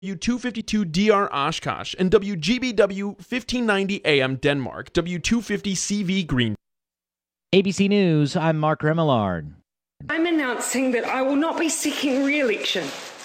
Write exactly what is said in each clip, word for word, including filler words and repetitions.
W two fifty-two D R Oshkosh, and W G B W fifteen ninety A M Denmark, W two fifty C V Green. A B C News, I'm Mark Remillard. I'm announcing that I will not be seeking re-election,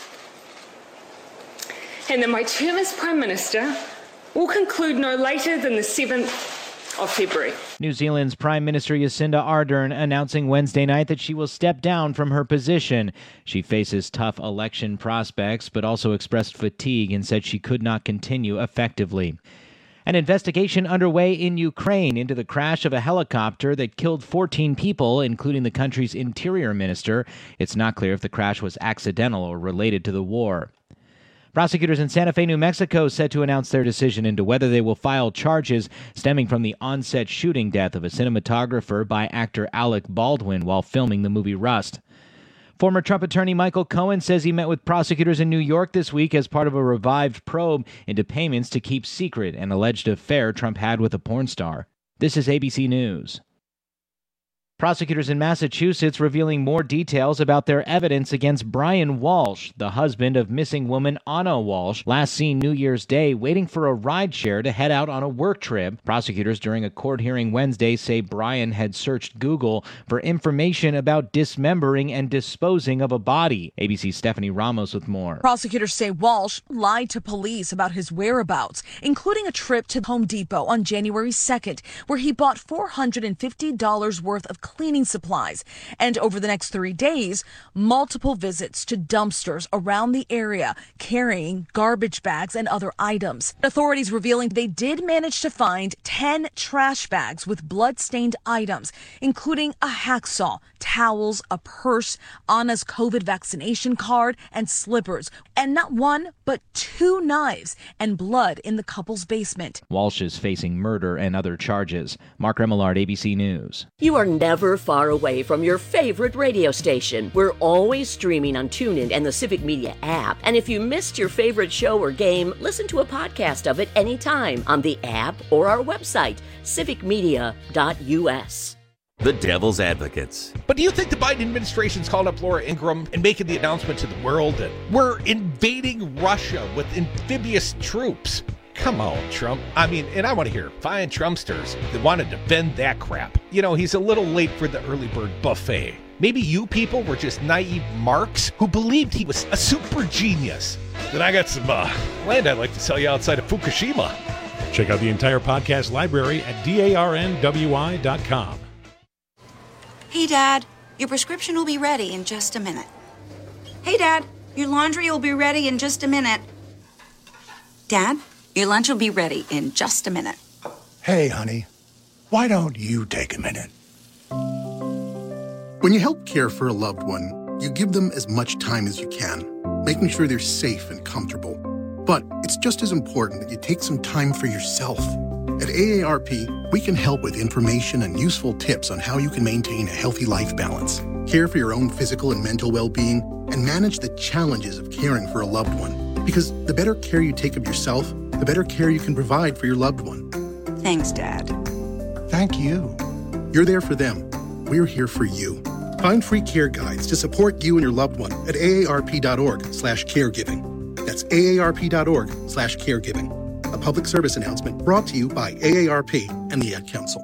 and that my term as Prime Minister will conclude no later than the seventh of February. New Zealand's Prime Minister Jacinda Ardern announcing Wednesday night that she will step down from her position. She faces tough election prospects, but also expressed fatigue and said she could not continue effectively. An investigation underway in Ukraine into the crash of a helicopter that killed fourteen people, including the country's interior minister. It's not clear if the crash was accidental or related to the war. Prosecutors in Santa Fe, New Mexico, set to announce their decision into whether they will file charges stemming from the on-set shooting death of a cinematographer by actor Alec Baldwin while filming the movie Rust. Former Trump attorney Michael Cohen says he met with prosecutors in New York this week as part of a revived probe into payments to keep secret an alleged affair Trump had with a porn star. This is A B C News. Prosecutors in Massachusetts revealing more details about their evidence against Brian Walsh, the husband of missing woman Anna Walsh, last seen New Year's Day waiting for a rideshare to head out on a work trip. Prosecutors during a court hearing Wednesday say Brian had searched Google for information about dismembering and disposing of a body. A B C's Stephanie Ramos with more. Prosecutors say Walsh lied to police about his whereabouts, including a trip to Home Depot on January second, where he bought four hundred fifty dollars worth of cleaning supplies, and over the next three days, multiple visits to dumpsters around the area carrying garbage bags and other items. Authorities revealing they did manage to find ten trash bags with blood-stained items, including a hacksaw, towels, a purse, Anna's COVID vaccination card, and slippers, and not one, but two knives and blood in the couple's basement. Walsh is facing murder and other charges. Mark Remillard, A B C News. You are never far away from your favorite radio station. We're always streaming on TuneIn and the Civic Media app. And if you missed your favorite show or game, listen to a podcast of it anytime on the app or our website, civic media dot u s. The Devil's Advocates. But do you think the Biden administration's called up Laura Ingraham and making the announcement to the world that we're invading Russia with amphibious troops? Come on, Trump. I mean, and I want to hear fine Trumpsters that want to defend that crap. You know, he's a little late for the early bird buffet. Maybe you people were just naive marks who believed he was a super genius. Then I got some uh, land I'd like to sell you outside of Fukushima. Check out the entire podcast library at darn w i dot com. Hey, Dad, your prescription will be ready in just a minute. Hey, Dad, your laundry will be ready in just a minute. Dad? Your lunch will be ready in just a minute. Hey, honey, why don't you take a minute? When you help care for a loved one, you give them as much time as you can, making sure they're safe and comfortable. But it's just as important that you take some time for yourself. At A A R P, we can help with information and useful tips on how you can maintain a healthy life balance, care for your own physical and mental well-being, and manage the challenges of caring for a loved one. Because the better care you take of yourself, the better care you can provide for your loved one. Thanks, Dad. Thank you. You're there for them. We're here for you. Find free care guides to support you and your loved one at aarp.org slash caregiving. That's aarp.org slash caregiving. A public service announcement brought to you by A A R P and the Ad Council.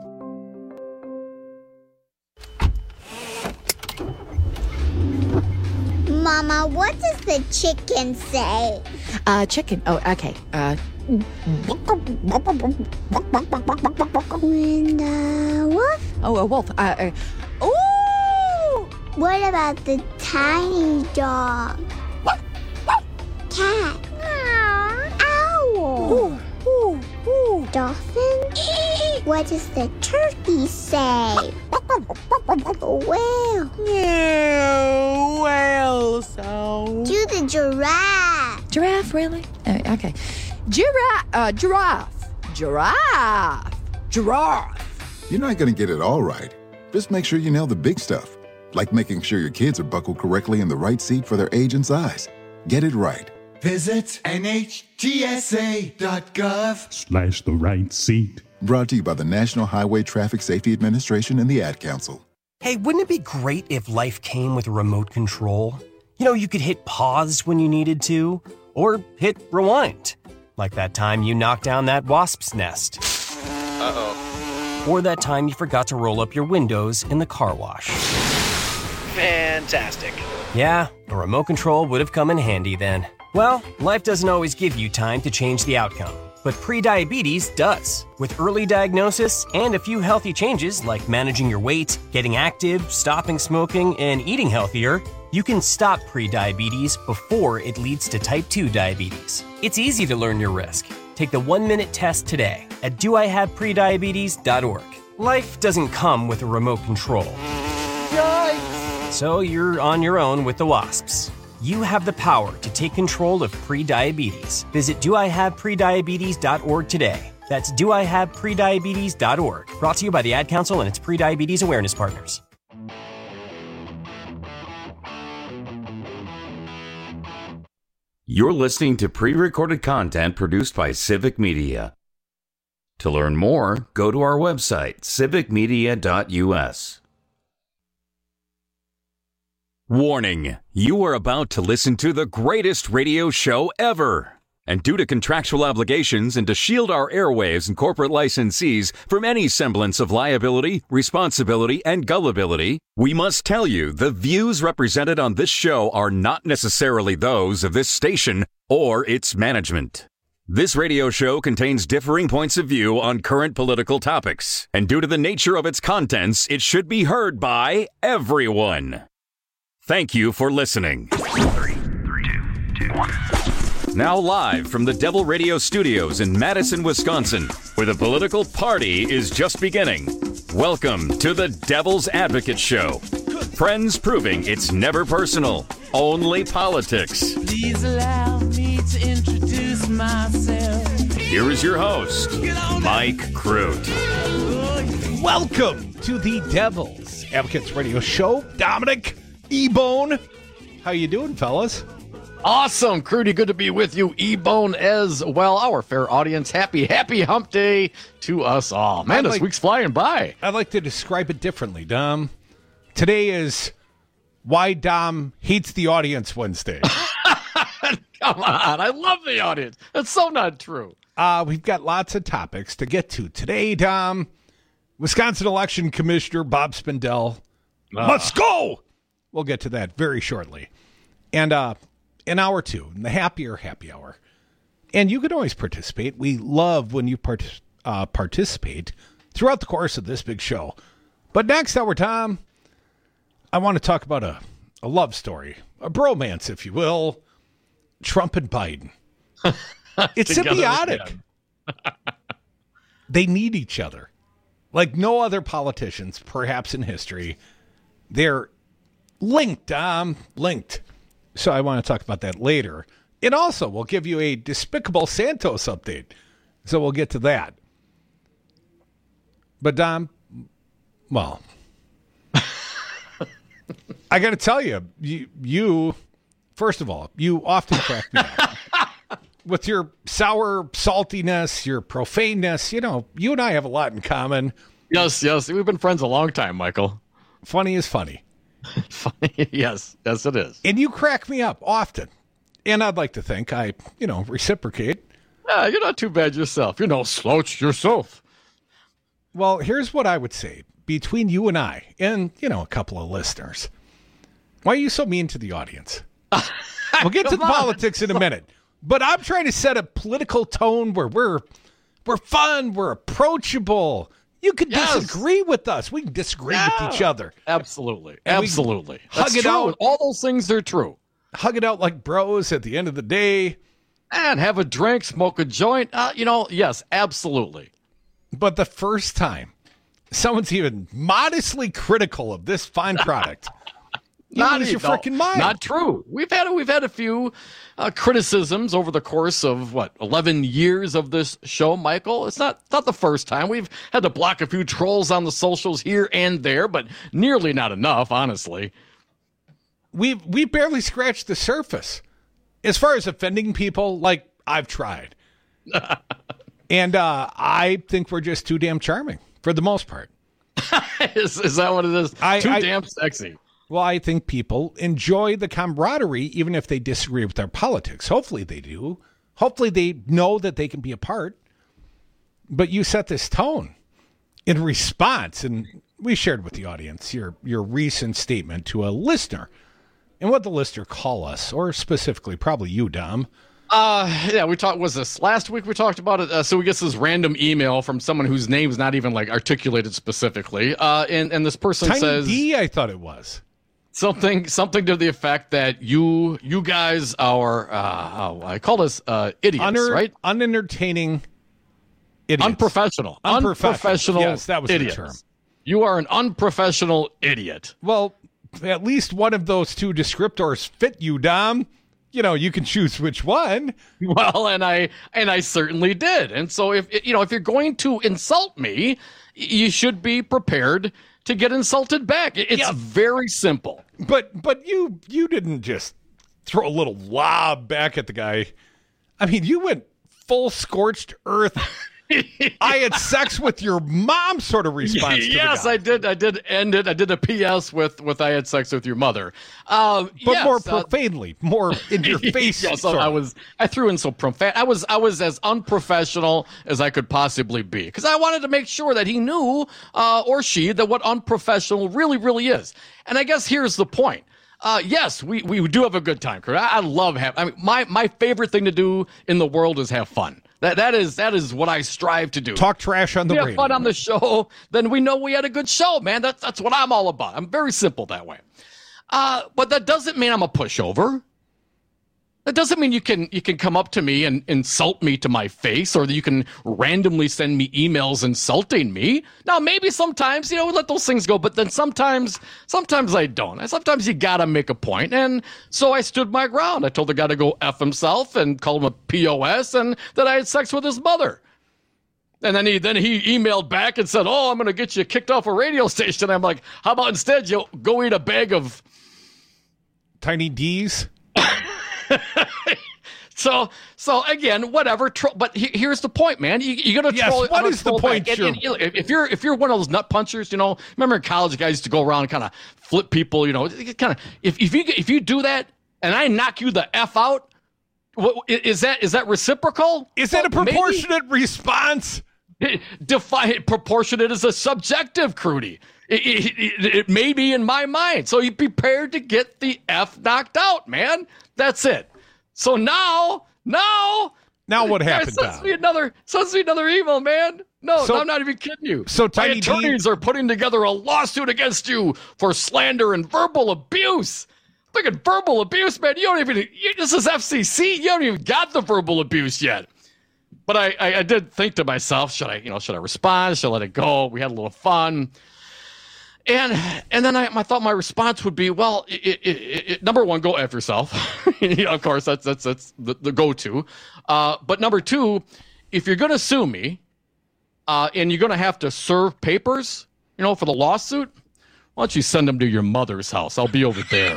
Mama, what does the chicken say? Uh, chicken. Oh, okay. Uh... And the wolf? Oh, a wolf. Uh, uh, ooh! What about the tiny dog? Cat? Owl? Ooh, ooh, ooh. Dolphin? What does the turkey say? Whale? Yeah, whale sound. Do the giraffe. Giraffe, really? Uh, okay. Giraffe, uh, giraffe, giraffe, giraffe. You're not going to get it all right. Just make sure you nail the big stuff, like making sure your kids are buckled correctly in the right seat for their age and size. Get it right. Visit N H T S A dot gov slash the right seat. Brought to you by the National Highway Traffic Safety Administration and the Ad Council. Hey, wouldn't it be great if life came with a remote control? You know, you could hit pause when you needed to, Or hit rewind, like that time you knocked down that wasp's nest. Uh-oh. Or that time you forgot to roll up your windows in the car wash. Fantastic. Yeah, a remote control would have come in handy then. Well, life doesn't always give you time to change the outcome, but prediabetes does. With early diagnosis and a few healthy changes like managing your weight, getting active, stopping smoking, and eating healthier, you can stop prediabetes before it leads to type two diabetes. It's easy to learn your risk. Take the one-minute test today at do I have prediabetes dot org. Life doesn't come with a remote control. Yikes! So you're on your own with the wasps. You have the power to take control of prediabetes. Visit do I have prediabetes dot org today. That's do I have prediabetes dot org. Brought to you by the Ad Council and its prediabetes awareness partners. You're listening to pre-recorded content produced by Civic Media. To learn more, go to our website, civic media dot u s. Warning, you are about to listen to the greatest radio show ever. And due to contractual obligations and to shield our airwaves and corporate licensees from any semblance of liability, responsibility, and gullibility, we must tell you the views represented on this show are not necessarily those of this station or its management. This radio show contains differing points of view on current political topics, and due to the nature of its contents, it should be heard by everyone. Thank you for listening. Three, three, two, two, one. Now live from the Devil Radio Studios in Madison, Wisconsin, where the political party is just beginning. Welcome to the Devil's Advocate Show. Friends proving it's never personal, only politics. Please allow me to introduce myself. Here is your host, Mike Crute. Welcome to the Devil's Advocates Radio Show. Dominic E-Bone. How you doing, fellas? Awesome, Crudy. Good to be with you, E-Bone, as well. Our fair audience, happy, happy hump day to us all. Man, this like, week's flying by. I'd like to describe it differently, Dom. Today is Why Dom Hates the Audience Wednesday. Come on, I love the audience. That's so not true. Uh, we've got lots of topics to get to today, Dom. Wisconsin Election Commissioner Bob Spindell uh. must go. We'll get to that very shortly. And, uh, an hour two, the happier happy hour. And you can always participate. We love when you part- uh, participate throughout the course of this big show. But next hour, Tom, I want to talk about a, a love story, a bromance, if you will. Trump and Biden. It's symbiotic. They need each other. Like no other politicians, perhaps in history. They're linked, um, linked. So I want to talk about that later. And also, we'll give you a Despicable Santos update. So we'll get to that. But, Dom, well, I got to tell you, you, you, first of all, you often crack me up. With your sour saltiness, your profaneness, you know, you and I have a lot in common. Yes, yes. We've been friends a long time, Michael. Funny is funny. Funny, yes, yes, it is. And you crack me up often. And I'd like to think I, you know, reciprocate. Yeah, you're not too bad yourself. You're no slouch yourself. Well, here's what I would say. Between you and I, and, you know, a couple of listeners, why are you so mean to the audience? We'll get to the on. politics in a minute. But I'm trying to set a political tone where we're we're fun, we're approachable. You can yes. disagree with us. We can disagree yeah. with each other. Absolutely. And Absolutely. Hug That's it true. out. All those things are true. Hug it out like bros at the end of the day. And have a drink, smoke a joint. Uh, you know, yes, absolutely. But the first time someone's even modestly critical of this fine product, you not lose your no, freaking mind. Not true. We've had we've had a few uh, criticisms over the course of what eleven years of this show, Michael. It's not not the first time. We've had to block a few trolls on the socials here and there, but nearly not enough, honestly. We we barely scratched the surface as far as offending people. Like I've tried, and uh, I think we're just too damn charming for the most part. is is that what it is? I, too I, damn sexy. Well, I think people enjoy the camaraderie, even if they disagree with their politics. Hopefully they do. Hopefully they know that they can be apart. But you set this tone in response, and we shared with the audience your, your recent statement to a listener. And what the listener call us, or specifically probably you, Dom. Uh, yeah, we talked, was this last week we talked about it? Uh, so we get this random email from someone whose name's not even like articulated specifically. Uh, and, and this person Tiny says... D, I thought it was. Something something to the effect that you you guys are, uh, oh, I call this uh, idiots, Uner- right? Unentertaining idiots. Unprofessional. Unprofessional. Unprofessional Yes, that was idiots. the term. You are an unprofessional idiot. Well, at least one of those two descriptors fit you, Dom. You know, you can choose which one. Well, and I and I certainly did. And so if you know, if you're going to insult me, you should be prepared to get insulted back. It's yeah. very simple. But but you you didn't just throw a little lob back at the guy. I mean, you went full scorched earth. I had sex with your mom sort of response to yes, the guy. I did. I did end it. I did a P S with, with I had sex with your mother. Um, but yes, more uh, profanely, more in your face. yes, so I was. I threw in so profane. I was. I was as unprofessional as I could possibly be because I wanted to make sure that he knew uh, or she that what unprofessional really, really is. And I guess here's the point. Uh, yes, we, we do have a good time. I, I love having. I mean, my my favorite thing to do in the world is have fun. That that is that is what I strive to do. Talk trash on the radio. We have fun on the show, then we know we had a good show, man. That's that's what I'm all about. I'm very simple that way. Uh, but that doesn't mean I'm a pushover. That doesn't mean you can you can come up to me and insult me to my face, or that you can randomly send me emails insulting me. Now, maybe sometimes, you know, we let those things go, but then sometimes sometimes I don't. And sometimes you gotta make a point. And so I stood my ground. I told the guy to go F himself and called him a P O S and that I had sex with his mother. And then he then he emailed back and said, "Oh, I'm gonna get you kicked off a radio station." I'm like, "How about instead you go eat a bag of Tiny D's?" so, so again, whatever. Tro- but he, here's the point, man. You, you got to yes, troll. What is the point? And, and, and, if you're if you're one of those nut punchers, you know, remember in college, guys used to go around and kind of flip people. You know, kind of if if you if you do that and I knock you the F out, what, is that is that reciprocal? Is that a proportionate Maybe? response? Define proportionate is a subjective, Crudy. It, it, it, it may be in my mind. So you prepared to get the F knocked out, man. That's it. So now, now, now what happened? Sends me another, sends me another email, man. No, so, no, I'm not even kidding you. So my Tiny attorneys D- are putting together a lawsuit against you for slander and verbal abuse. Look at verbal abuse, man. You don't even. You, this is F C C. You don't even got the verbal abuse yet. But I, I, I did think to myself, should I, you know, should I respond? Should I let it go? We had a little fun. And and then I, I thought my response would be, well, it, it, it, it, number one, go F yourself. You know, of course, that's that's that's the, the go-to. Uh, but number two, if you're going to sue me, uh, and you're going to have to serve papers, you know, for the lawsuit, why don't you send them to your mother's house? I'll be over there.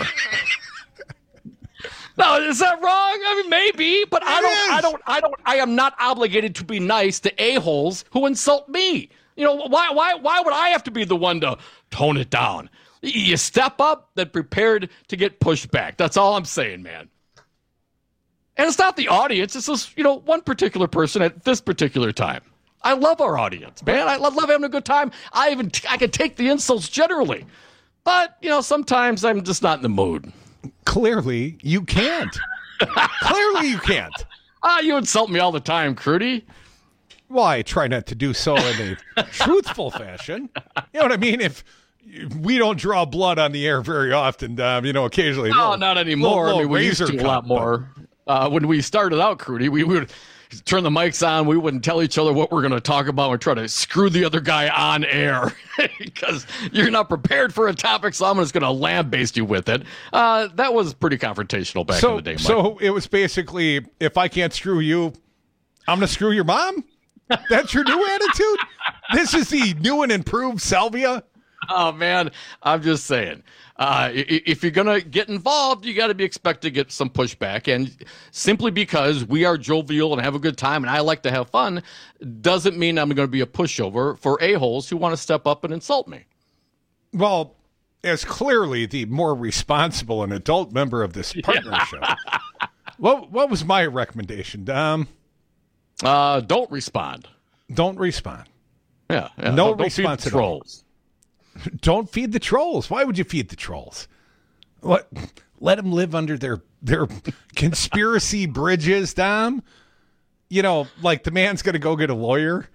No, is that wrong? I mean, maybe, but I don't, I don't, I don't, I am not obligated to be nice to a-holes who insult me. You know, why, why, why would I have to be the one to tone it down? You step up, then prepared to get pushed back. That's all I'm saying, man. And it's not the audience. It's just, you know, one particular person at this particular time. I love our audience, man. I love having a good time. I even, I can take the insults generally. But, you know, sometimes I'm just not in the mood. Clearly, you can't. Clearly, you can't. Ah, you insult me all the time, Crudy. Well, I try not to do so in a truthful fashion. You know what I mean? If we don't draw blood on the air very often, um, you know, occasionally. No, little, not anymore. Little, little I mean, we used to cut, a lot more. Uh, when we started out, Crudy, we, we would turn the mics on. We wouldn't tell each other what we're going to talk about. We'd try to screw the other guy on air because you're not prepared for a topic, so I'm just going to lambaste you with it. Uh, that was pretty confrontational back so, in the day, Mike. So it was basically, if I can't screw you, I'm going to screw your mom? That's your new attitude? This is the new and improved Salvia? Oh, man, I'm just saying. Uh, if you're going to get involved, you got to be expected to get some pushback. And simply because we are jovial and have a good time and I like to have fun doesn't mean I'm going to be a pushover for a-holes who want to step up and insult me. Well, as clearly the more responsible and adult member of this partnership, yeah. what what was my recommendation, Dom? Uh, don't respond. Don't respond. Yeah. yeah. No don't, don't response feed at trolls. All. Don't feed the trolls. Why would you feed the trolls? What? Let them live under their their conspiracy bridges, Dom. You know, like the man's going to go get a lawyer.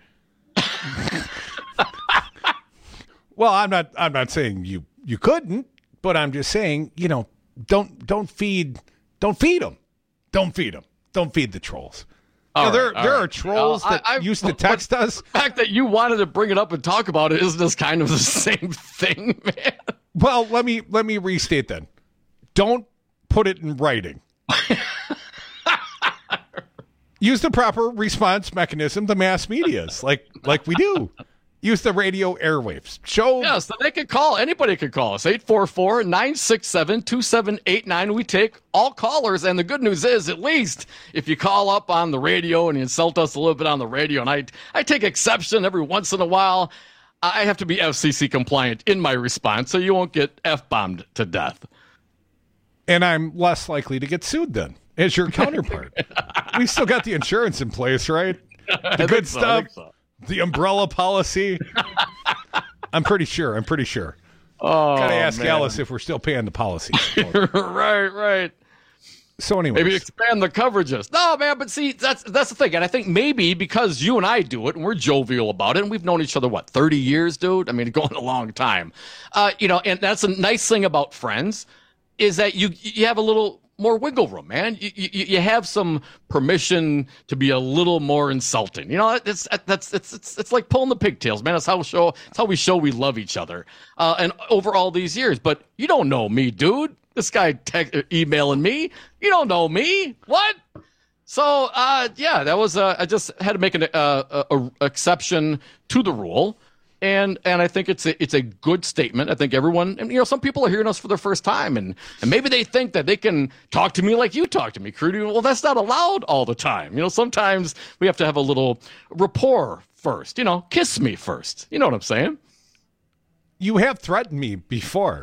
Well, I'm not. I'm not saying you you couldn't, but I'm just saying, you know, don't don't feed don't feed them, don't feed them, don't feed the trolls. You know, right, there there right. are trolls uh, that I, I, used to text us. The fact that you wanted to bring it up and talk about it isn't this kind of the same thing, man. Well, let me let me restate then. Don't put it in writing. Use the proper response mechanism, the mass medias, like like we do. Use the radio airwaves. Show. Yes, so they can call. Anybody can call us. eight four four, nine six seven, two seven eight nine. We take all callers. And the good news is, at least, if you call up on the radio and you insult us a little bit on the radio, and I, I take exception every once in a while, I have to be F C C compliant in my response, so you won't get F-bombed to death. And I'm less likely to get sued then, as your counterpart. We still got the insurance in place, right? The good so, stuff. So. The umbrella policy. I'm pretty sure. I'm pretty sure. Oh, Gotta ask man. Alice if we're still paying the policies. right, right. So anyway, maybe expand the coverages. No, man, but see, that's that's the thing. And I think maybe because you and I do it and we're jovial about it, and we've known each other, what, thirty years, dude? I mean, going a long time. Uh, you know, and that's a nice thing about friends is that you you have a little more wiggle room, man. You, you you have some permission to be a little more insulting. You know, it's that's it's it's it's like pulling the pigtails, man. That's how we show. It's how we show we love each other. Uh, and over all these years, but you don't know me, dude. This guy te- emailing me. You don't know me. What? So uh, yeah, that was. Uh, I just had to make an uh, a, a exception to the rule. And and I think it's a, it's a good statement. I think everyone, and, you know, some people are hearing us for the first time, and, and maybe they think that they can talk to me like you talk to me, Crudy. Well, that's not allowed all the time. You know, sometimes we have to have a little rapport first. You know, kiss me first. You know what I'm saying? You have threatened me before.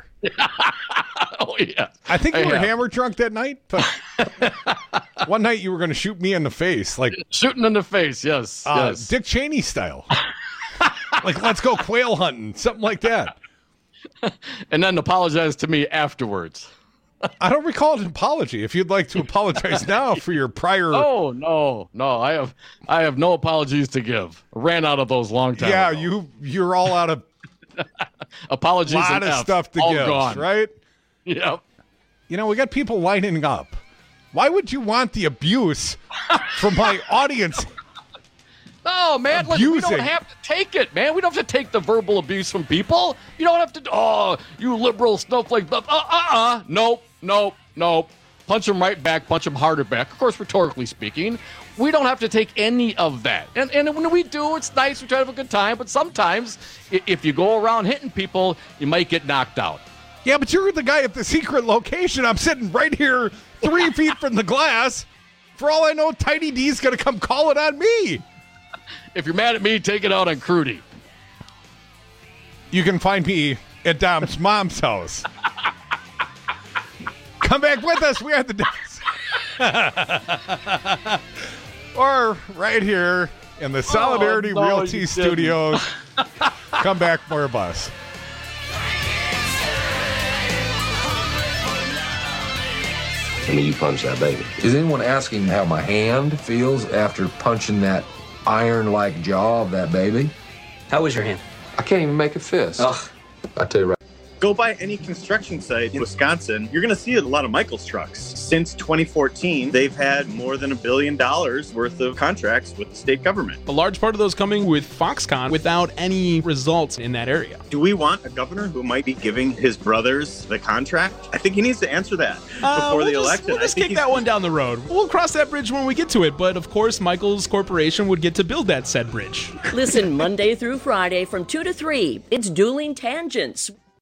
Oh, yeah. I think you I were have. hammer drunk that night, but one night you were going to shoot me in the face. like Shooting in the face, yes. Uh, yes. Dick Cheney style. Like, let's go quail hunting, something like that. And then apologize to me afterwards. I don't recall an apology. If you'd like to apologize now for your prior... Oh, no, no. I have I have no apologies to give. I ran out of those long time Yeah, ago. you, you're all out of... Apologies a lot and of F, stuff to all give, gone. right? Yep. You know, we got people lining up. Why would you want the abuse from my audience? No, man, look, we don't have to take it, man. We don't have to take the verbal abuse from people. You don't have to, oh, you liberal snowflake. Uh, uh, uh. Nope, nope, nope. Punch them right back, punch them harder back. Of course, rhetorically speaking, we don't have to take any of that. And and when we do, it's nice. We try to have a good time. But sometimes, if you go around hitting people, you might get knocked out. Yeah, but you're the guy at the secret location. I'm sitting right here three feet from the glass. For all I know, Tiny D's going to come call it on me. If you're mad at me, take it out on Crudy. You can find me at Dom's mom's house. Come back with us. We are the Or right here in the Solidarity oh, no, Realty Studios. Come back, more of us. I mean, you punch that baby. Is anyone asking how my hand feels after punching that iron-like jaw of that baby? How was your hand? I can't even make a fist. Ugh. I tell you right. Go by any construction site in Wisconsin, you're going to see a lot of Michaels trucks. Since twenty fourteen, they've had more than a billion dollars worth of contracts with the state government. A large part of those coming with Foxconn without any results in that area. Do we want a governor who might be giving his brothers the contract? I think he needs to answer that Uh, before we'll the just, election. We'll just I think kick that one down the road. We'll cross that bridge when we get to it. But of course, Michael's corporation would get to build that said bridge. Listen Monday through Friday from two to three. It's Dueling Tangents.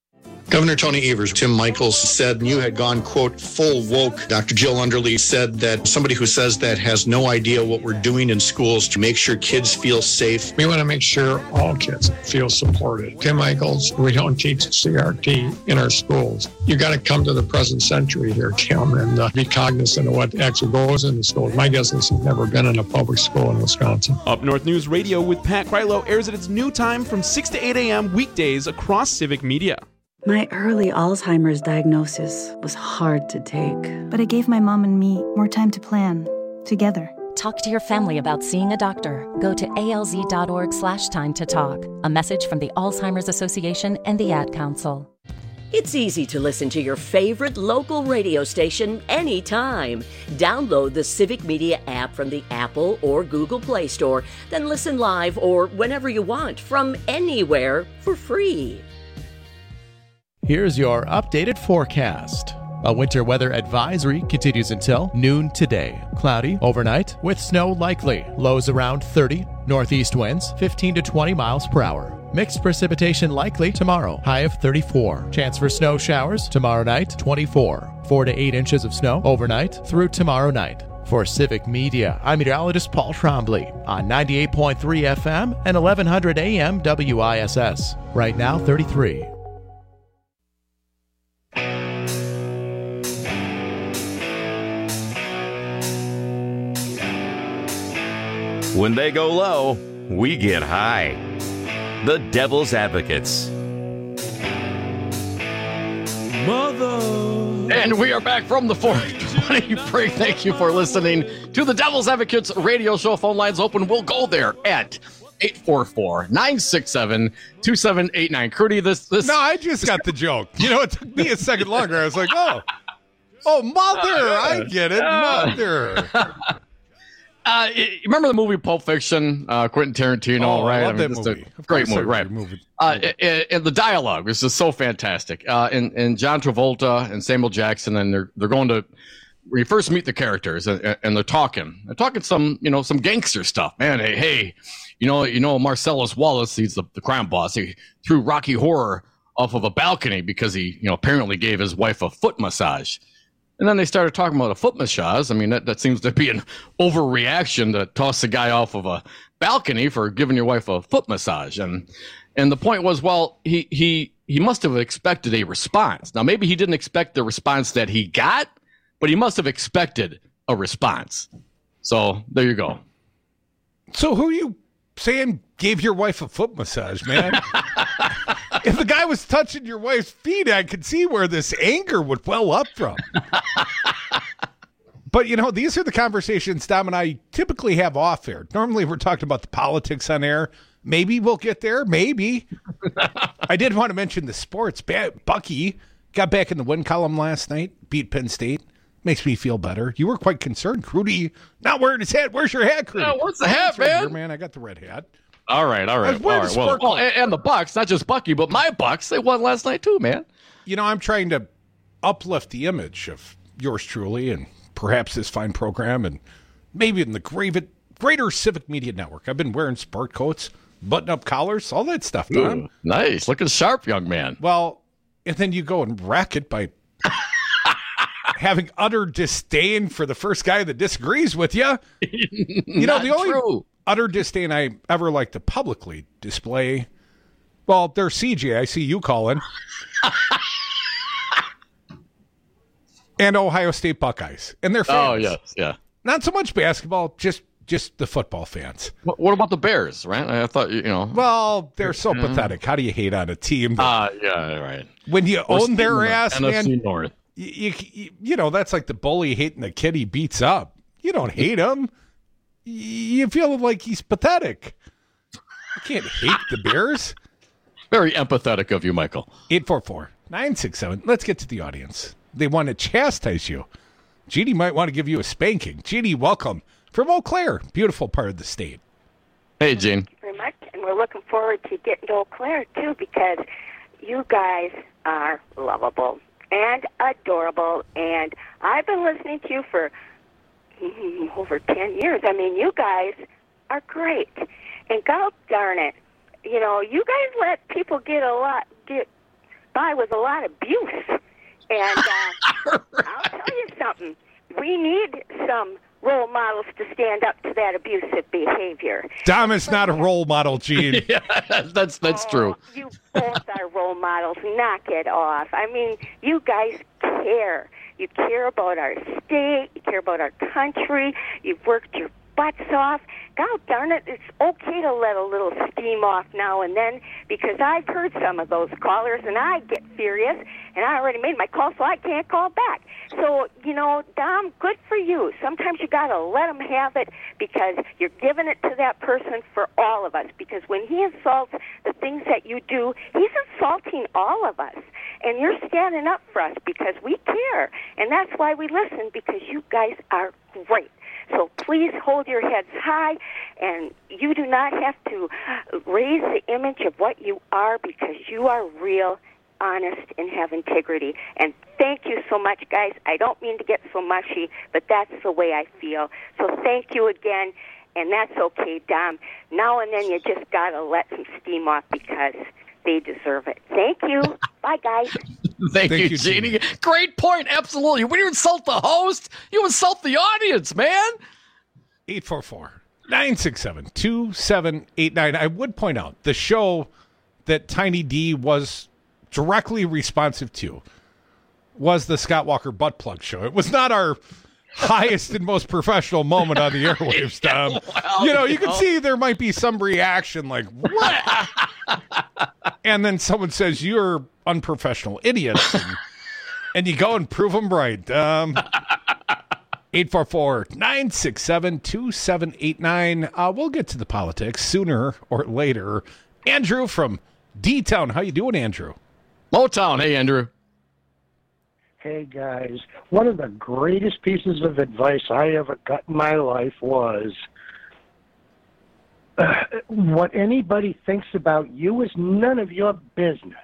Governor Tony Evers, Tim Michaels said you had gone, quote, full woke. Doctor Jill Underly said that somebody who says that has no idea what we're doing in schools to make sure kids feel safe. We want to make sure all kids feel supported. Tim Michaels, we don't teach C R T in our schools. You got to come to the present century here, Tim, and uh, be cognizant of what actually goes in the schools. My guess is he's never been in a public school in Wisconsin. Up North News Radio with Pat Krylo airs at its new time from six to eight a.m. weekdays across Civic Media. My early Alzheimer's diagnosis was hard to take. But it gave my mom and me more time to plan, together. Talk to your family about seeing a doctor. Go to alz.org slash time to talk. A message from the Alzheimer's Association and the Ad Council. It's easy to listen to your favorite local radio station anytime. Download the Civic Media app from the Apple or Google Play Store, then listen live or whenever you want from anywhere for free. Here's your updated forecast. A winter weather advisory continues until noon today. Cloudy overnight with snow likely. Lows around thirty. Northeast winds fifteen to twenty miles per hour. Mixed precipitation likely tomorrow. High of thirty-four. Chance for snow showers tomorrow night, twenty-four. four to eight inches of snow overnight through tomorrow night. For Civic Media, I'm meteorologist Paul Trombley on ninety-eight point three F M and eleven hundred A M W I S S. Right now, thirty-three. When they go low, we get high. The Devil's Advocates. Mother. And we are back from the four twenty break. Thank you for listening to the Devil's Advocates radio show. Phone lines open. We'll go there at eight four four, nine six seven, two seven eight nine. Crudy, this, this. No, I just got the joke. You know, it took me a second longer. I was like, oh, oh, mother. I get it. Mother. Uh, you remember the movie Pulp Fiction, uh, Quentin Tarantino, oh, right? I love I mean, that movie. A great movie, right? Movie. Uh, and, and the dialogue is just so fantastic. Uh, and, and John Travolta and Samuel Jackson, and they're they're going to when you first meet the characters, and, and they're talking, they're talking some you know some gangster stuff, man. Hey, hey, you know you know Marcellus Wallace, he's the, the crime boss. He threw Rocky Horror off of a balcony because he you know apparently gave his wife a foot massage. And then they started talking about a foot massage. I mean, that, that seems to be an overreaction to toss a guy off of a balcony for giving your wife a foot massage. And and the point was, well, he he he must have expected a response. Now, maybe he didn't expect the response that he got, but he must have expected a response. So there you go. So who are you saying gave your wife a foot massage, man? If the guy was touching your wife's feet, I could see where this anger would well up from. But, you know, these are the conversations Dom and I typically have off air. Normally we're talking about the politics on air. Maybe we'll get there. Maybe. I did want to mention the sports. Bucky got back in the win column last night, beat Penn State. Makes me feel better. You were quite concerned. Crudy not wearing his hat. Where's your hat, Crudy? Yeah, what's the hat, right man? Here, man? I got the red hat. All right, all right, all right. Well, well and, and the Bucks, not just Bucky, but my Bucks, they won last night too, man. You know, I'm trying to uplift the image of yours truly and perhaps this fine program and maybe in the greater, greater Civic Media Network. I've been wearing sport coats, button-up collars, all that stuff, Don. Ooh, nice. Looking sharp, young man. Well, and then you go and wreck it by having utter disdain for the first guy that disagrees with you. You know, the only true. utter disdain I ever like to publicly display, well, there's C J. I see you calling. And Ohio State Buckeyes. And their fans. Oh, yes, yeah. Not so much basketball, just just the football fans. What, what about the Bears, right? I thought, you know. Well, they're so yeah. pathetic. How do you hate on a team? Ah, uh, yeah, right. When you We're own their ass, N F C man. North. You, you, you know, that's like the bully hating the kid he beats up. You don't hate him. You feel like he's pathetic. You can't hate the Bears. Very empathetic of you, Michael. eight four four, nine six seven. Let's get to the audience. They want to chastise you. Jeannie might want to give you a spanking. Jeannie, welcome from Eau Claire, beautiful part of the state. Hey, Jean. Thank you very much, and we're looking forward to getting to Eau Claire, too, because you guys are lovable and adorable, and I've been listening to you for mm, over ten years. I mean, you guys are great, and God darn it, you know, you guys let people get a lot, get by with a lot of abuse. And uh, I'll tell you something. We need some role models to stand up to that abusive behavior. Dom is not a role model, Gene. Yeah, that's that's oh, true. You both are role models. Knock it off. I mean, you guys care. You care about our state. You care about our country. You've worked your butts off. God darn it, it's okay to let a little steam off now and then, because I've heard some of those callers, and I get furious, and I already made my call, so I can't call back. So, you know, Dom, good for you. Sometimes you got to let him have it, because you're giving it to that person for all of us, because when he insults the things that you do, he's insulting all of us. And you're standing up for us because we care, and that's why we listen, because you guys are great. So please hold your heads high, and you do not have to raise the image of what you are, because you are real, honest, and have integrity. And thank you so much, guys. I don't mean to get so mushy, but that's the way I feel. So thank you again, and that's okay, Dom. Now and then you just got to let some steam off, because they deserve it. Thank you. Bye, guys. Thank, Thank you, you, Jeannie. Jeannie. Great point. Absolutely. When you insult the host, you insult the audience, man. eight four four, nine six seven, two seven eight nine. I would point out the show that Tiny D was directly responsive to was the Scott Walker Butt Plug Show. It was not our highest and most professional moment on the airwaves, Tom. Well, you know, you you can know. see there might be some reaction like, what? And then someone says, you're unprofessional idiots. And, and you go and prove them right. Um, eight four four, nine six seven, two seven eight nine. Uh, we'll get to the politics sooner or later. Andrew from D-Town. How you doing, Andrew? Motown. Hey, Andrew. Hey, guys. One of the greatest pieces of advice I ever got in my life was, uh, what anybody thinks about you is none of your business.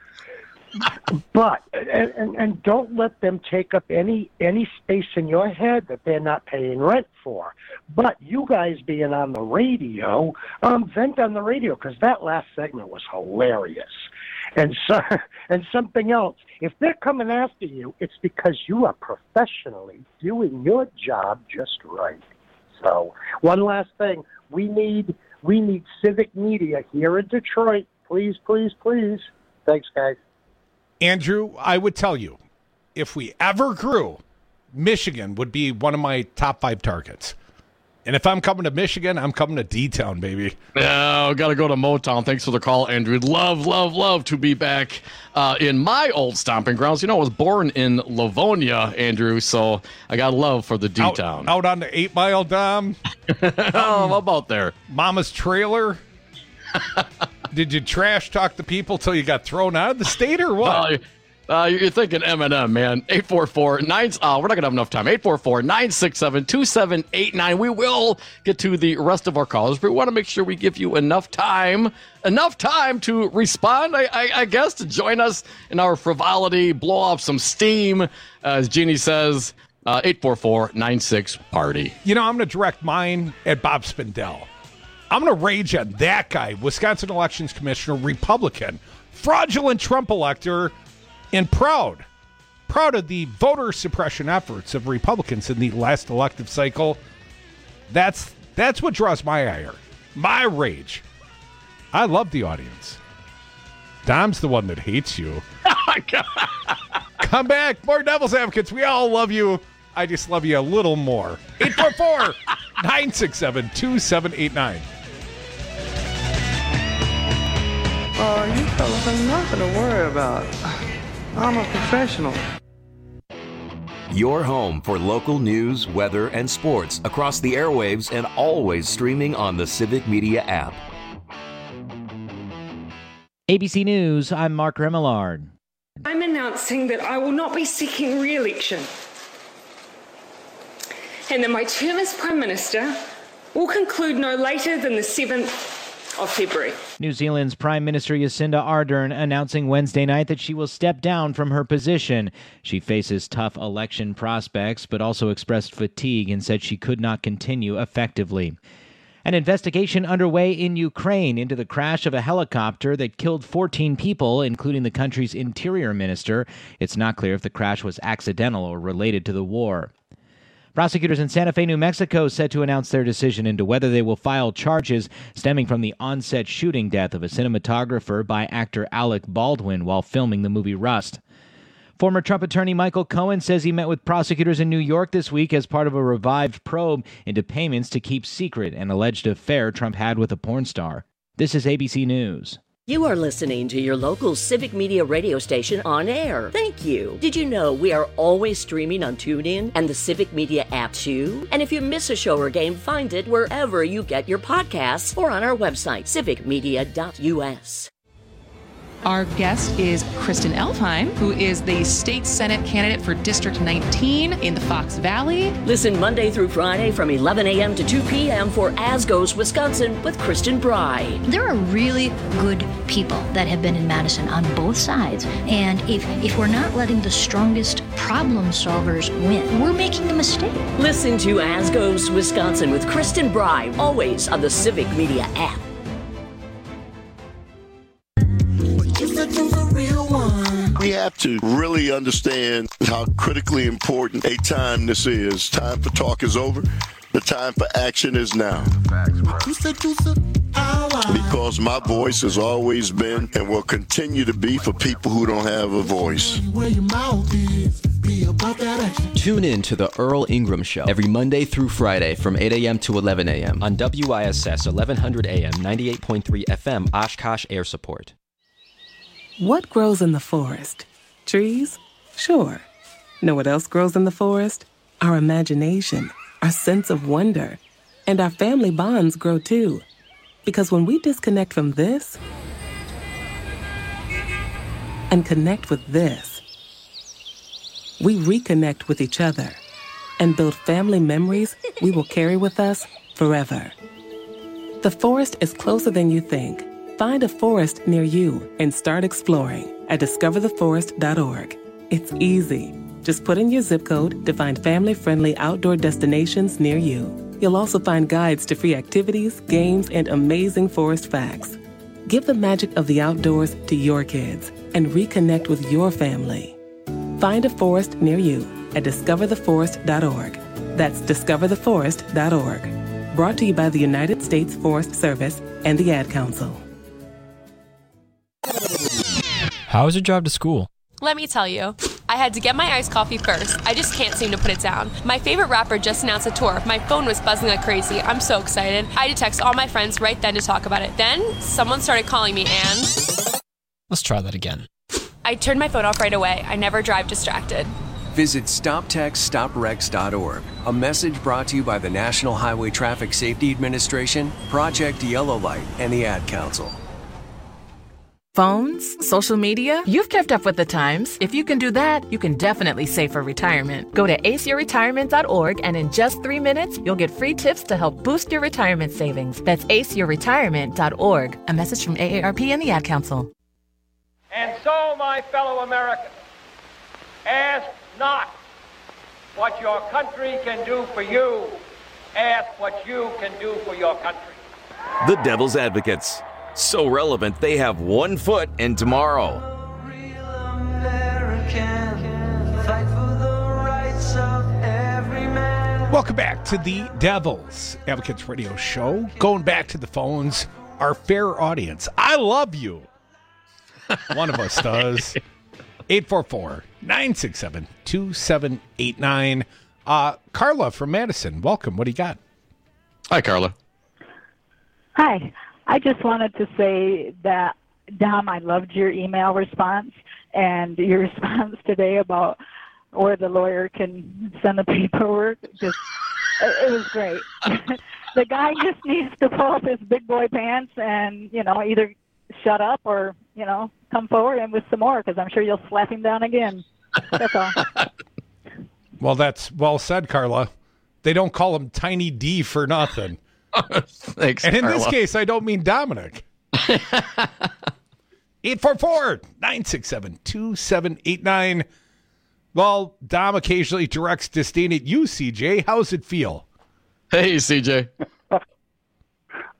But, and, and, and don't let them take up any any space in your head that they're not paying rent for. But you guys being on the radio, um, vent on the radio, because that last segment was hilarious. And so, and something else, if they're coming after you, it's because you are professionally doing your job just right. So, one last thing, we need we need civic media here in Detroit. Please, please, please. Thanks, guys. Andrew, I would tell you, if we ever grew, Michigan would be one of my top five targets. And if I'm coming to Michigan, I'm coming to D-Town, baby. Oh, got to go to Motown. Thanks for the call, Andrew. Love, love, love to be back uh, in my old stomping grounds. You know, I was born in Livonia, Andrew, so I got love for the D-Town. Out, out on the eight Mile, Dom. um, how about there? Mama's trailer. Did you trash talk the people till you got thrown out of the state or what? Uh, uh, you're thinking Eminem, man. eight four four, nine Uh, we're not going to have enough time. eight four four, nine six seven, two seven eight nine. We will get to the rest of our callers, but we want to make sure we give you enough time, enough time to respond, I, I, I guess, to join us in our frivolity, blow off some steam, as Jeannie says, uh, eight four four, nine six party. You know, I'm going to direct mine at Bob Spindell. I'm going to rage at that guy, Wisconsin Elections Commissioner, Republican, fraudulent Trump elector, and proud, proud of the voter suppression efforts of Republicans in the last elective cycle. That's that's what draws my ire, my rage. I love the audience. Dom's the one that hates you. Come back, more Devil's Advocates. We all love you. I just love you a little more. eight four four, nine six seven, two seven eight nine. Oh, you fellas have nothing to worry about. I'm a professional. Your home for local news, weather, and sports across the airwaves and always streaming on the Civic Media app. A B C News, I'm Mark Remillard. I'm announcing that I will not be seeking re-election, and that my term as Prime Minister will conclude no later than the seventh of February. New Zealand's Prime Minister Jacinda Ardern announcing Wednesday night that she will step down from her position. She faces tough election prospects, but also expressed fatigue and said she could not continue effectively. An investigation underway in Ukraine into the crash of a helicopter that killed fourteen people, including the country's interior minister. It's not clear if the crash was accidental or related to the war. Prosecutors in Santa Fe, New Mexico, set to announce their decision into whether they will file charges stemming from the on-set shooting death of a cinematographer by actor Alec Baldwin while filming the movie Rust. Former Trump attorney Michael Cohen says he met with prosecutors in New York this week as part of a revived probe into payments to keep secret an alleged affair Trump had with a porn star. This is A B C News. You are listening to your local Civic Media radio station on air. Thank you. Did you know we are always streaming on TuneIn and the Civic Media app too? And if you miss a show or game, find it wherever you get your podcasts or on our website, civic media dot u s. Our guest is Kristen Elfheim, who is the state Senate candidate for District nineteen in the Fox Valley. Listen Monday through Friday from eleven a.m. to two p.m. for As Goes Wisconsin with Kristen Bride. There are really good people that have been in Madison on both sides. And if, if we're not letting the strongest problem solvers win, we're making a mistake. Listen to As Goes Wisconsin with Kristen Bride, always on the Civic Media app. We have to really understand how critically important a time this is. Time for talk is over. The time for action is now. Because my voice has always been and will continue to be for people who don't have a voice. Tune in to the Earl Ingram Show every Monday through Friday from eight a.m. to eleven a.m. on W I S S eleven hundred A M ninety-eight point three F M Oshkosh Air Support. What grows in the forest? Trees? Sure. Know what else grows in the forest? Our imagination, our sense of wonder, and our family bonds grow too. Because when we disconnect from this and connect with this, we reconnect with each other and build family memories we will carry with us forever. The forest is closer than you think. Find a forest near you and start exploring at discover the forest dot org. It's easy. Just put in your zip code to find family-friendly outdoor destinations near you. You'll also find guides to free activities, games, and amazing forest facts. Give the magic of the outdoors to your kids and reconnect with your family. Find a forest near you at discover the forest dot org. That's discover the forest dot org. Brought to you by the United States Forest Service and the Ad Council. How was your drive to school? Let me tell you. I had to get my iced coffee first. I just can't seem to put it down. My favorite rapper just announced a tour. My phone was buzzing like crazy. I'm so excited. I had to text all my friends right then to talk about it. Then, someone started calling me and... Let's try that again. I turned my phone off right away. I never drive distracted. Visit stop text stop wrecks dot org. A message brought to you by the National Highway Traffic Safety Administration, Project Yellow Light, and the Ad Council. Phones, social media, you've kept up with the times. If you can do that, you can definitely save for retirement. Go to ace your retirement dot org and in just three minutes, you'll get free tips to help boost your retirement savings. That's ace your retirement dot org. A message from A A R P and the Ad Council. And so, my fellow Americans, ask not what your country can do for you. Ask what you can do for your country. The Devil's Advocates. So relevant, they have one foot in tomorrow. Welcome back to the Devil's Advocates Radio Show. Going back to the phones, our fair audience. I love you. One of us does. eight four four, nine six seven, two seven eight nine. Uh, Carla from Madison, welcome. What do you got? Hi, Carla. Hi. I just wanted to say that, Dom, I loved your email response and your response today about where the lawyer can send the paperwork. Just, it was great. The guy just needs to pull up his big boy pants and, you know, either shut up or, you know, come forward and with some more, because I'm sure you'll slap him down again. That's all. Well, that's well said, Carla. They don't call him Tiny D for nothing. Thanks, and in Carla. this case, I don't mean Dominic. eight four four, nine six seven, two seven eight nine. Well, Dom occasionally directs disdain at you, C J. How's it feel? Hey, C J.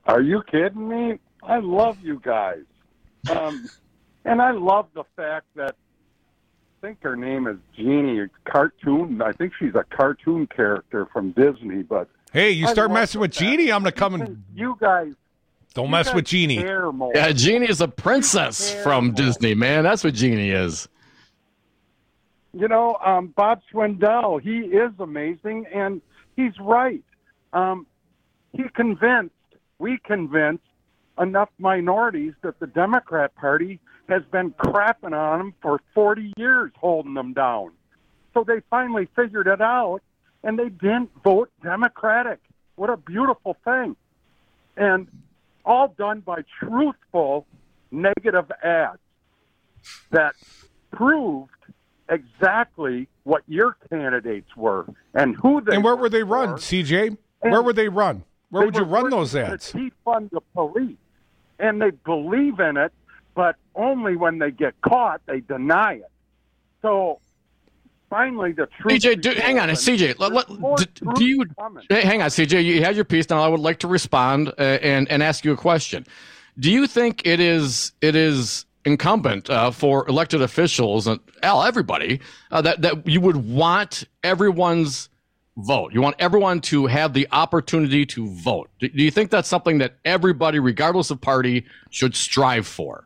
Are you kidding me? I love you guys. Um, and I love the fact that I think her name is Jeannie, cartoon. I think she's a cartoon character from Disney. But hey, you I start love messing with the fact Jeannie, I'm going to come and... You guys... Don't you mess guys with Jeannie. care more. Yeah, Jeannie is a princess from more. Disney, man. That's what Jeannie is. You know, um, Bob Swindell, he is amazing, and he's right. Um, he convinced, we convinced enough minorities that the Democrat Party has been crapping on them for forty years, holding them down. So they finally figured it out, and they didn't vote Democratic. What a beautiful thing. And all done by truthful negative ads that proved exactly what your candidates were and who they And where were were they for. run, C J? Where would they run? Where They would you were run those working ads? To defund the police, and they believe in it, but only when they get caught, they deny it. So finally, the truth. C J, do, hang on, C J. Let, let, do, do you? Hey, hang on, C J. You had your piece. Now I would like to respond uh, and and ask you a question. Do you think it is it is incumbent uh, for elected officials and hell, everybody uh, that that you would want everyone's vote? You want everyone to have the opportunity to vote. Do, do you think that's something that everybody, regardless of party, should strive for?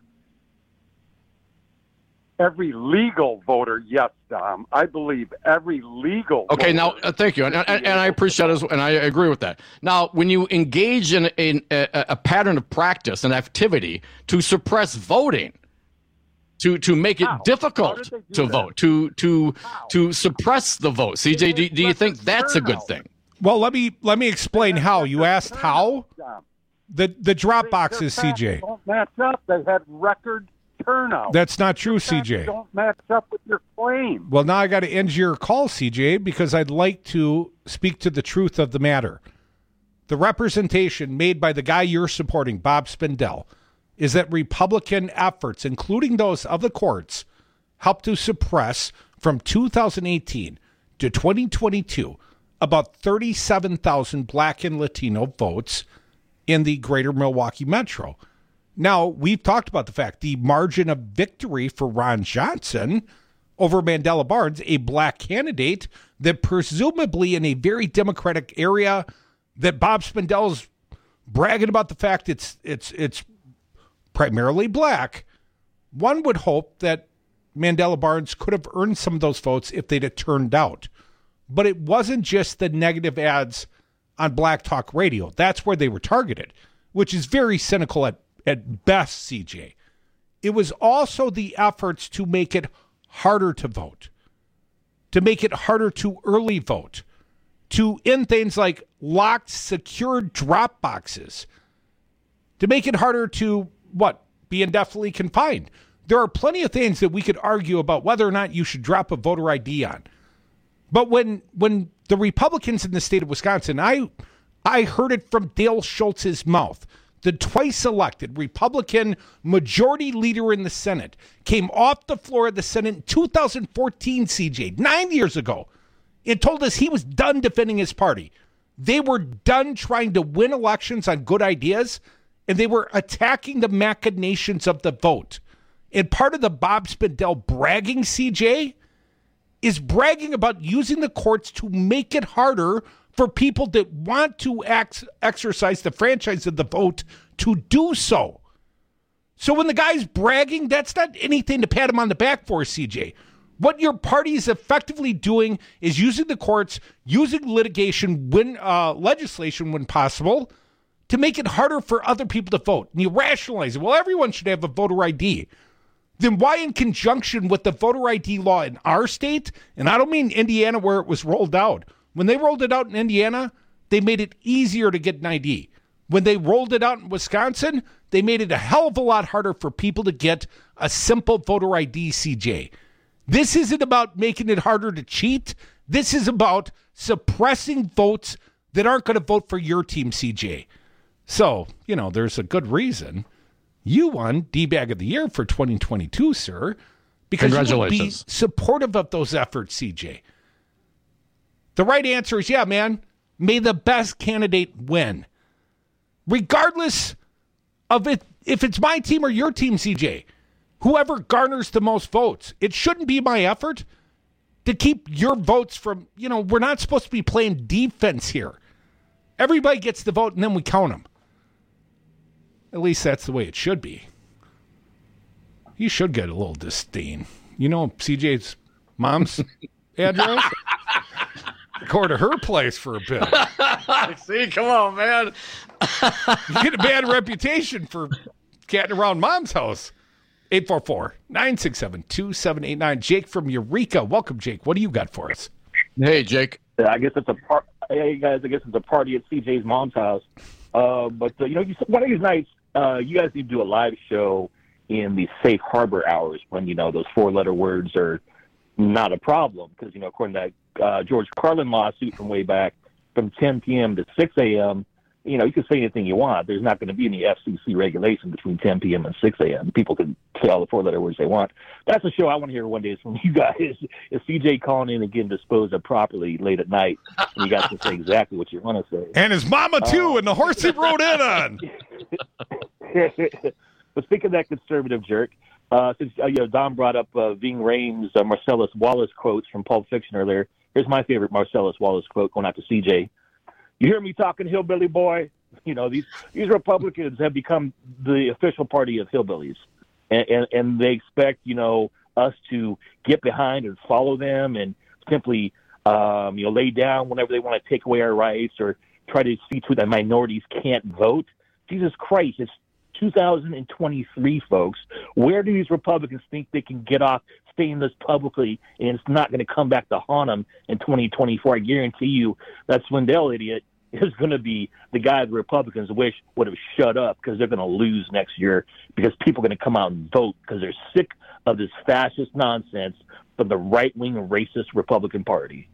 Every legal voter, yes, Dom. I believe every legal. Okay, voter now uh, thank you, and, and, and I appreciate it, and I agree with that. Now, when you engage in, in a, a pattern of practice and activity to suppress voting, to to make it How? difficult How did they do to that? vote, to to to suppress the vote, C J, do, do you think that's a good thing? Well, let me let me explain how. You asked how? The the drop boxes, C J. Don't match up. They had record turnout. That's not true, Your C J. facts Don't match up with your claim. Well, now I got to end your call, C J, because I'd like to speak to the truth of the matter. The representation made by the guy you're supporting, Bob Spindell, is that Republican efforts, including those of the courts, helped to suppress from two thousand eighteen to twenty twenty-two about thirty-seven thousand black and Latino votes in the greater Milwaukee metro. Now, we've talked about the fact the margin of victory for Ron Johnson over Mandela Barnes, a black candidate that presumably in a very Democratic area that Bob Spindell's bragging about the fact it's it's it's primarily black. One would hope that Mandela Barnes could have earned some of those votes if they'd have turned out. But it wasn't just the negative ads on Black Talk Radio. That's where they were targeted, which is very cynical at, at best, C J. It was also the efforts to make it harder to vote, to make it harder to early vote, to end things like locked, secured drop boxes, to make it harder to, what, be indefinitely confined. There are plenty of things that we could argue about whether or not you should drop a voter I D on. But when when the Republicans in the state of Wisconsin, I I heard it from Dale Schultz's mouth, the twice elected Republican majority leader in the Senate, came off the floor of the Senate in two thousand fourteen, C J, nine years ago, and told us he was done defending his party. They were done trying to win elections on good ideas, and they were attacking the machinations of the vote. And part of the Bob Spindell bragging, C J, is bragging about using the courts to make it harder for people that want to ex- exercise the franchise of the vote to do so. So when the guy's bragging, that's not anything to pat him on the back for, C J. What your party is effectively doing is using the courts, using litigation, when uh, legislation when possible, to make it harder for other people to vote. And you rationalize it. Well, everyone should have a voter I D. Then why, in conjunction with the voter I D law in our state, and I don't mean Indiana where it was rolled out. When they rolled it out in Indiana, they made it easier to get an I D. When they rolled it out in Wisconsin, they made it a hell of a lot harder for people to get a simple voter I D, C J. This isn't about making it harder to cheat. This is about suppressing votes that aren't going to vote for your team, C J. So, you know, there's a good reason you won D-Bag of the Year for twenty twenty-two, sir, because you would be supportive of those efforts, C J. The right answer is, yeah, man, may the best candidate win. regardless of it, if it's my team or your team, C J, whoever garners the most votes, it shouldn't be my effort to keep your votes from, you know, we're not supposed to be playing defense here. Everybody gets the vote and then we count them. At least that's the way it should be. You should get a little disdain. You know C J's mom's address? Go to her place for a bit. See, come on, man. You get a bad reputation for catting around mom's house. eight four four, nine six seven, two seven eight nine. Jake from Eureka. Welcome, Jake. What do you got for us? Hey, Jake. I guess it's a part. Hey, guys, I guess it's a party at C J's mom's house. Uh, but, uh, you know, you, one of these nights, uh, you guys need to do a live show in the safe harbor hours when, you know, those four-letter words are not a problem. Because, you know, according to that uh, George Carlin lawsuit from way back, from ten p.m. to six a.m., you know, you can say anything you want. There's not going to be any F C C regulation between ten p.m. and six a.m. People can say all the four-letter words they want. That's a show I want to hear one day is from you guys. Is C J calling in and getting disposed of properly late at night, and you guys can say exactly what you want to say. And his mama, too, uh, and the horse he rode in on. But speaking of that conservative jerk, uh, since uh, you know, Don brought up uh, Ving Rhames' uh, Marcellus Wallace quotes from Pulp Fiction earlier, here's my favorite Marcellus Wallace quote going out to C J. You hear me talking, hillbilly boy? You know, these these Republicans have become the official party of hillbillies. And, and, and they expect, you know, us to get behind and follow them and simply, um, you know, lay down whenever they want to take away our rights or try to see to that minorities can't vote. Jesus Christ, it's two thousand twenty-three, folks. Where do these Republicans think they can get off saying this publicly, and it's not going to come back to haunt them in twenty twenty-four? I guarantee you that Swindell idiot is going to be the guy the Republicans wish would have shut up because they're going to lose next year because people are going to come out and vote because they're sick of this fascist nonsense from the right-wing racist Republican Party.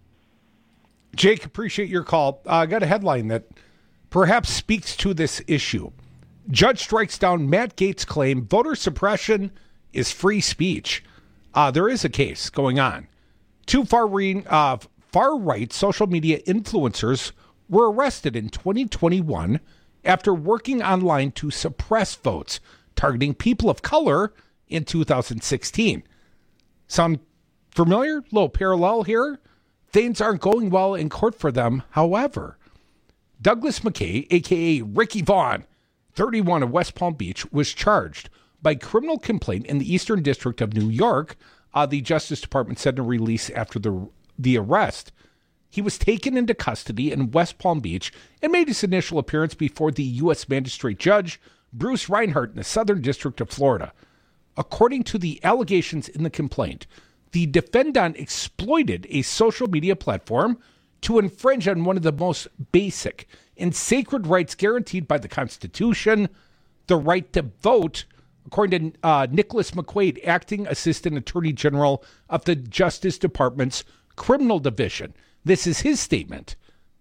Jake, appreciate your call. I uh, got a headline that perhaps speaks to this issue. Judge strikes down Matt Gaetz' claim voter suppression is free speech. Uh, there is a case going on. Two far-right uh, far-right social media influencers were arrested in twenty twenty-one after working online to suppress votes targeting people of color in two thousand sixteen. Sound familiar? Little parallel here? Things aren't going well in court for them, however. Douglas McKay, a k a. Ricky Vaughn, thirty-one of West Palm Beach, was charged by criminal complaint in the Eastern District of New York, uh, the Justice Department said in a release after the, the arrest. He was taken into custody in West Palm Beach and made his initial appearance before the U S magistrate judge, Bruce Reinhart, in the Southern District of Florida. According to the allegations in the complaint, the defendant exploited a social media platform to infringe on one of the most basic and sacred rights guaranteed by the Constitution, the right to vote, according to uh, Nicholas McQuaid, acting Assistant Attorney General of the Justice Department's Criminal Division. This is his statement.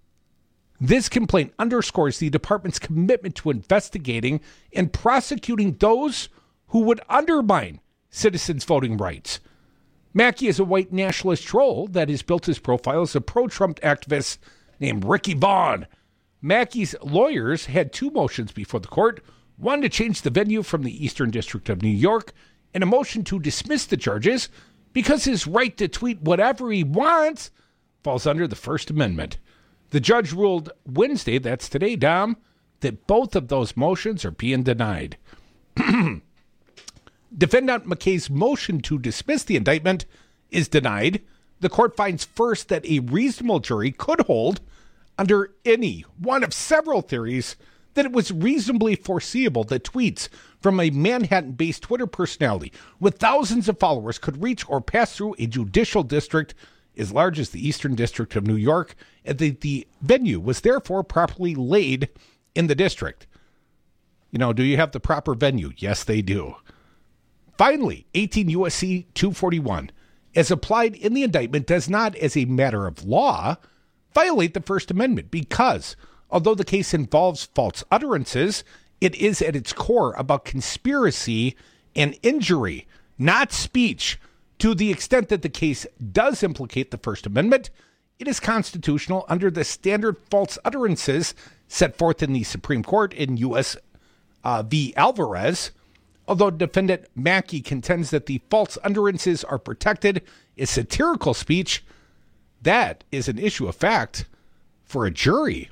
This complaint underscores the department's commitment to investigating and prosecuting those who would undermine citizens' voting rights. Mackey is a white nationalist troll that has built his profile as a pro-Trump activist named Ricky Vaughn. Mackey's lawyers had two motions before the court, one to change the venue from the Eastern District of New York, and a motion to dismiss the charges because his right to tweet whatever he wants falls under the First Amendment. The judge ruled Wednesday, that's today, Dom, that both of those motions are being denied. Defendant McKay's motion to dismiss the indictment is denied. The court finds first that a reasonable jury could hold, under any one of several theories, that it was reasonably foreseeable that tweets from a Manhattan-based Twitter personality with thousands of followers could reach or pass through a judicial district as large as the Eastern District of New York, and that the venue was therefore properly laid in the district. You know, do you have the proper venue? Yes, they do. Finally, eighteen U S C two forty-one, as applied in the indictment, does not, as a matter of law, violate the First Amendment because, although the case involves false utterances, it is at its core about conspiracy and injury, not speech. To the extent that the case does implicate the First Amendment, it is constitutional under the standard false utterances set forth in the Supreme Court in U S Uh, v. Alvarez. Although defendant Mackey contends that the false utterances are protected as satirical speech, that is an issue of fact for a jury.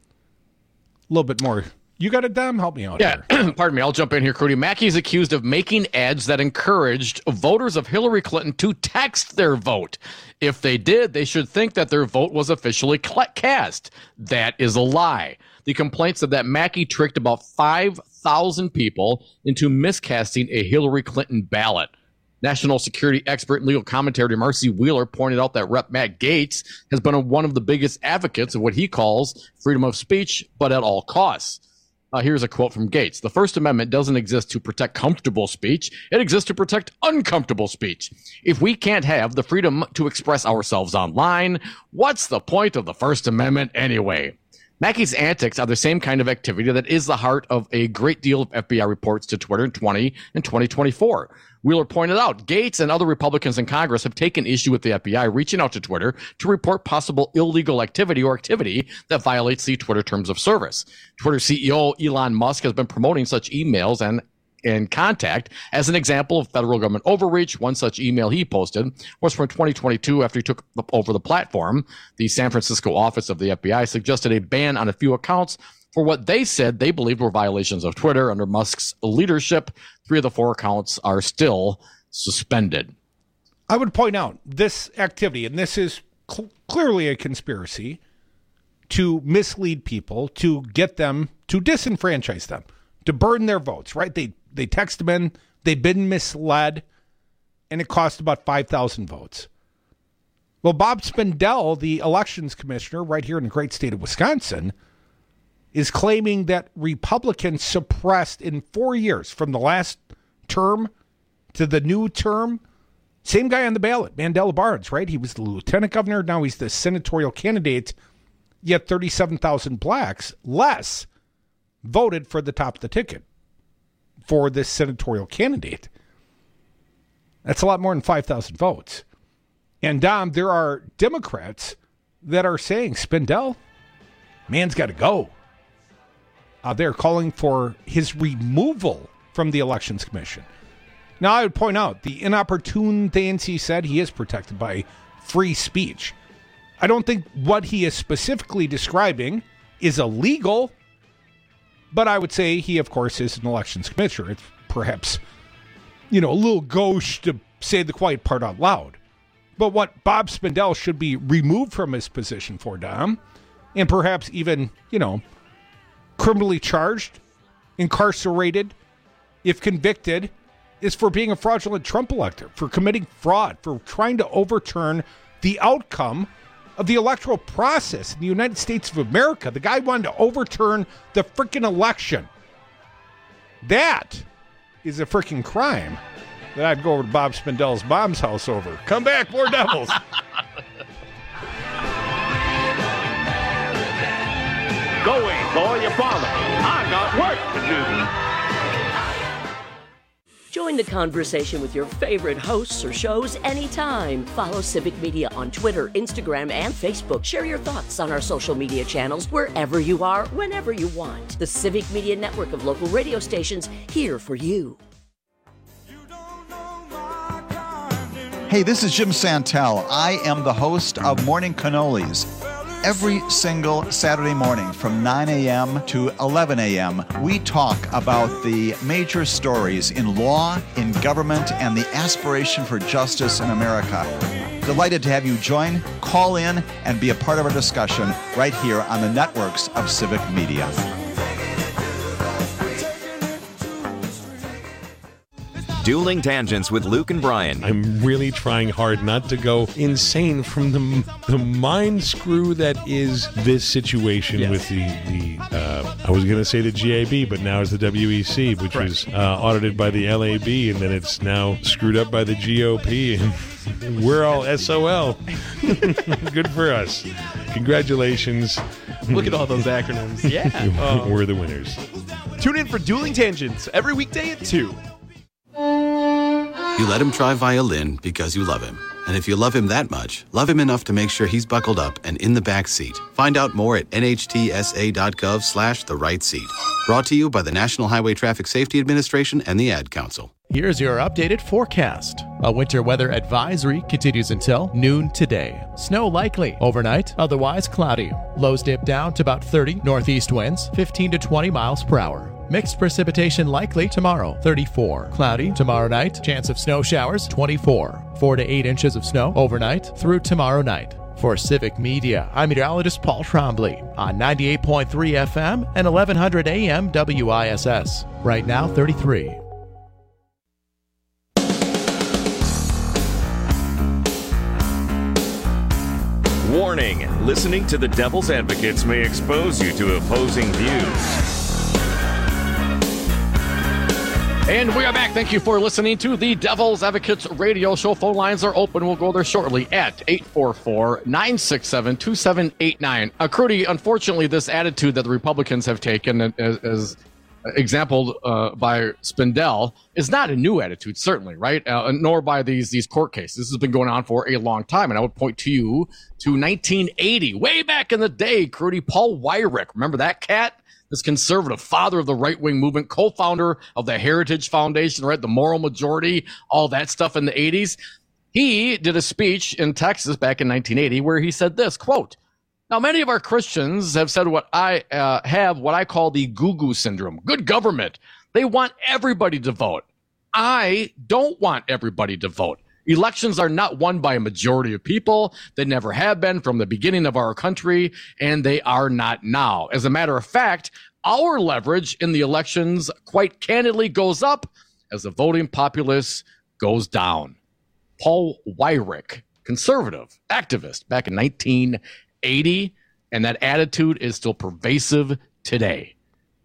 A little bit more. You got it, Dom? Help me out yeah, here. Pardon me. I'll jump in here, Crudy. Mackey is accused of making ads that encouraged voters of Hillary Clinton to text their vote. If they did, they should think that their vote was officially cast. That is a lie. The complaint said that Mackey tricked about five thousand people into miscasting a Hillary Clinton ballot. National security expert and legal commentator Marcy Wheeler pointed out that Representative Matt Gaetz has been one of the biggest advocates of what he calls freedom of speech, but at all costs. Uh, here's a quote from Gaetz. The First Amendment doesn't exist to protect comfortable speech. It exists to protect uncomfortable speech. If we can't have the freedom to express ourselves online, what's the point of the First Amendment anyway? Mackey's antics are the same kind of activity that is the heart of a great deal of F B I reports to Twitter in twenty and twenty twenty-four. Wheeler pointed out, Gaetz and other Republicans in Congress have taken issue with the F B I reaching out to Twitter to report possible illegal activity or activity that violates the Twitter terms of service. Twitter C E O Elon Musk has been promoting such emails and and contact as an example of federal government overreach. One such email he posted was from twenty twenty-two after he took over the platform. The San Francisco office of the F B I suggested a ban on a few accounts for what they said they believed were violations of Twitter under Musk's leadership. Three of the four accounts are still suspended. I would point out this activity, and this is cl- clearly a conspiracy to mislead people, to get them, to disenfranchise them, to burn their votes, right? They They text them in, they've been misled, and it cost about five thousand votes. Well, Bob Spindell, the elections commissioner right here in the great state of Wisconsin, is claiming that Republicans suppressed in four years, from the last term to the new term, same guy on the ballot, Mandela Barnes, right? He was the lieutenant governor, now he's the senatorial candidate, yet thirty-seven thousand blacks less voted for the top of the ticket for this senatorial candidate. That's a lot more than five thousand votes. And, Dom, there are Democrats that are saying, Spindell, man's got to go. Uh, they're calling for his removal from the Elections Commission. Now, I would point out the inopportune things he said, he is protected by free speech. I don't think what he is specifically describing is illegal, but I would say he, of course, is an elections commissioner. It's perhaps, you know, a little gauche to say the quiet part out loud. But what Bob Spindell should be removed from his position for, Dom, and perhaps even, you know, criminally charged, incarcerated, if convicted, is for being a fraudulent Trump elector, for committing fraud, for trying to overturn the outcome of the electoral process in the United States of America. The guy wanted to overturn the freaking election. That is a freaking crime that I'd go over to Bob Spindell's mom's house over. Come back, more Devils. Go away, boy, your father. I got work to do. Join the conversation with your favorite hosts or shows anytime. Follow Civic Media on Twitter, Instagram, and Facebook. Share your thoughts on our social media channels wherever you are, whenever you want. The Civic Media Network of local radio stations, here for you. Hey, this is Jim Santel. I am the host of Morning Cannolis. Every single Saturday morning from nine a.m. to eleven a.m., we talk about the major stories in law, in government, and the aspiration for justice in America. Delighted to have you join, call in, and be a part of our discussion right here on the networks of Civic Media. Dueling Tangents with Luke and Brian. I'm really trying hard not to go insane from the the mind screw that is this situation yes. with the, the uh, I was going to say the G A B, but now it's the W E C, which right. was uh, audited by the L A B, and then it's now screwed up by the G O P, and we're all S O L. Good for us. Congratulations. Look at all those acronyms. Yeah. Oh. We're the winners. Tune in for Dueling Tangents every weekday at two. You let him try violin because you love him. And if you love him that much, love him enough to make sure he's buckled up and in the back seat. Find out more at nhtsa.gov slash the right seat. Brought to you by the National Highway Traffic Safety Administration and the Ad Council. Here's your updated forecast. A winter weather advisory continues until noon today. Snow likely overnight, otherwise cloudy. Lows dip down to about thirty. Northeast winds, fifteen to twenty miles per hour. Mixed precipitation likely tomorrow, thirty-four. Cloudy tomorrow night. Chance of snow showers, twenty-four. four to eight inches of snow overnight through tomorrow night. For Civic Media, I'm meteorologist Paul Trombley on ninety-eight point three F M and eleven hundred A M W I S S. Right now, thirty-three. Warning, listening to the Devil's Advocates may expose you to opposing views. And we are back. Thank you for listening to the Devil's Advocates radio show. Phone lines are open. We'll go there shortly at eight four four, nine six seven, two seven eight nine. Uh, Crudy, unfortunately, this attitude that the Republicans have taken as, as exampled uh, by Spindell is not a new attitude, certainly, right? Uh, nor by these these court cases. This has been going on for a long time, and I would point to you to nineteen eighty, way back in the day, Crudy. Paul Weyrich, remember that cat? This conservative father of the right-wing movement, co-founder of the Heritage Foundation, right? The Moral Majority, all that stuff in the eighties. He did a speech in Texas back in nineteen eighty where he said this, quote, "Now, many of our Christians have said what I uh, have what I call the Gugu syndrome, good government. They want everybody to vote. I don't want everybody to vote. Elections are not won by a majority of people. They never have been from the beginning of our country, and they are not now. As a matter of fact, our leverage in the elections quite candidly goes up as the voting populace goes down." Paul Weyrich, conservative activist back in nineteen eighty, and that attitude is still pervasive today.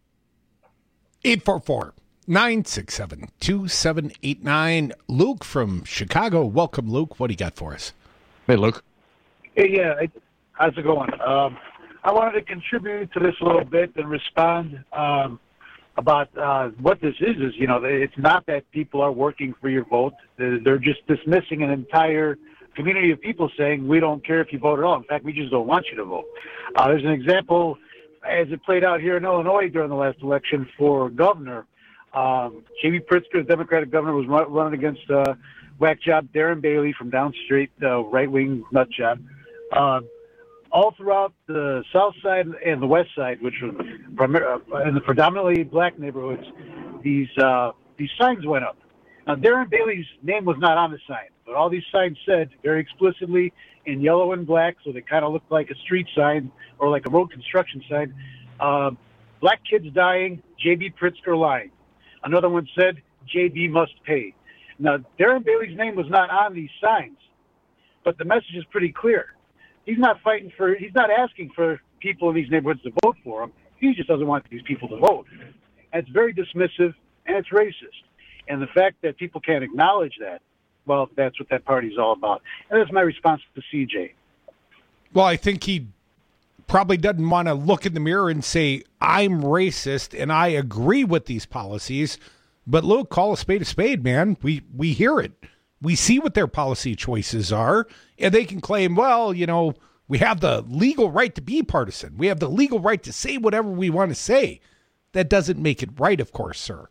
eight four four, nine six seven, two seven eight nine. Luke from Chicago. Welcome, Luke. What do you got for us? Hey, Luke. Hey, yeah. How's it going? Um, I wanted to contribute to this a little bit and respond um, about uh, what this is. Is, you know, it's not that people are working for your vote. They're just dismissing an entire community of people saying, we don't care if you vote at all. In fact, we just don't want you to vote. Uh, there's an example as it played out here in Illinois during the last election for governor. Um, J B Pritzker, the Democratic governor, was run, running against uh, whack job Darren Bailey from down the street, uh, right-wing nut job. Uh, all throughout the south side and the west side, which were primar- uh, in the predominantly black neighborhoods, these uh, these signs went up. Now, Darren Bailey's name was not on the sign, but all these signs said very explicitly in yellow and black, so they kind of looked like a street sign or like a road construction sign, uh, black kids dying, J B Pritzker lying. Another one said, J B must pay. Now, Darren Bailey's name was not on these signs, but the message is pretty clear. He's not fighting for, he's not asking for people in these neighborhoods to vote for him. He just doesn't want these people to vote. And it's very dismissive, and it's racist. And the fact that people can't acknowledge that, well, that's what that party's all about. And that's my response to C J. Well, I think he probably doesn't want to look in the mirror and say, I'm racist and I agree with these policies. But Luke, call a spade a spade, man. We we hear it. We see what their policy choices are, and they can claim, well, you know, we have the legal right to be partisan. We have the legal right to say whatever we want to say. That doesn't make it right, of course, sir.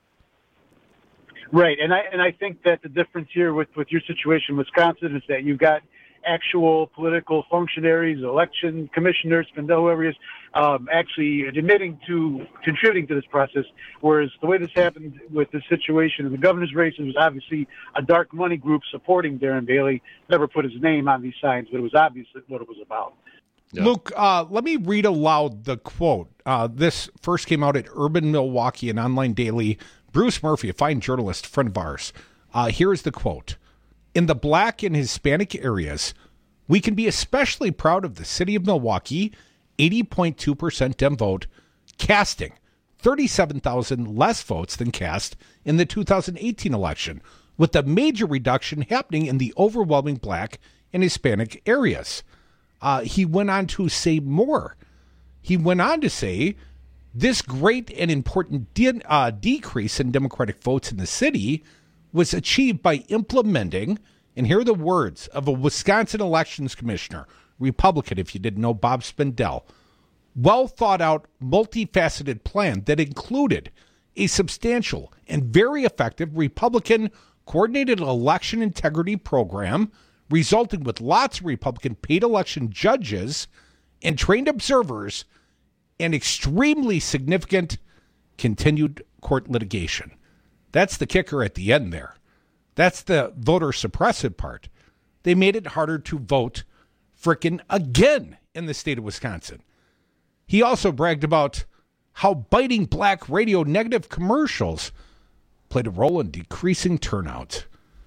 Right, and I and I think that the difference here with, with your situation in Wisconsin is that you've got actual political functionaries, election commissioners, Spindell, whoever he is, um, actually admitting to contributing to this process, whereas the way this happened with the situation in the governor's race, it was obviously a dark money group supporting Darren Bailey, never put his name on these signs, but it was obvious what it was about. Yeah. Luke, uh, let me read aloud the quote. Uh, this first came out at Urban Milwaukee, an online daily. Bruce Murphy, a fine journalist, friend of ours. Uh, here is the quote. In the black and Hispanic areas, we can be especially proud of the city of Milwaukee, eighty point two percent Dem vote, casting thirty-seven thousand less votes than cast in the two thousand eighteen election, with a major reduction happening in the overwhelming black and Hispanic areas. Uh, he went on to say more. He went on to say, this great and important de- uh, decrease in Democratic votes in the city was achieved by implementing And here are the words of a Wisconsin elections commissioner, Republican, if you didn't know, Bob Spindell. Well thought out, multifaceted plan that included a substantial and very effective Republican coordinated election integrity program, resulting with lots of Republican paid election judges and trained observers, and extremely significant continued court litigation. That's the kicker at the end there. That's the voter suppressive part. They made it harder to vote frickin' again in the state of Wisconsin. He also bragged about how biting black radio negative commercials played a role in decreasing turnout.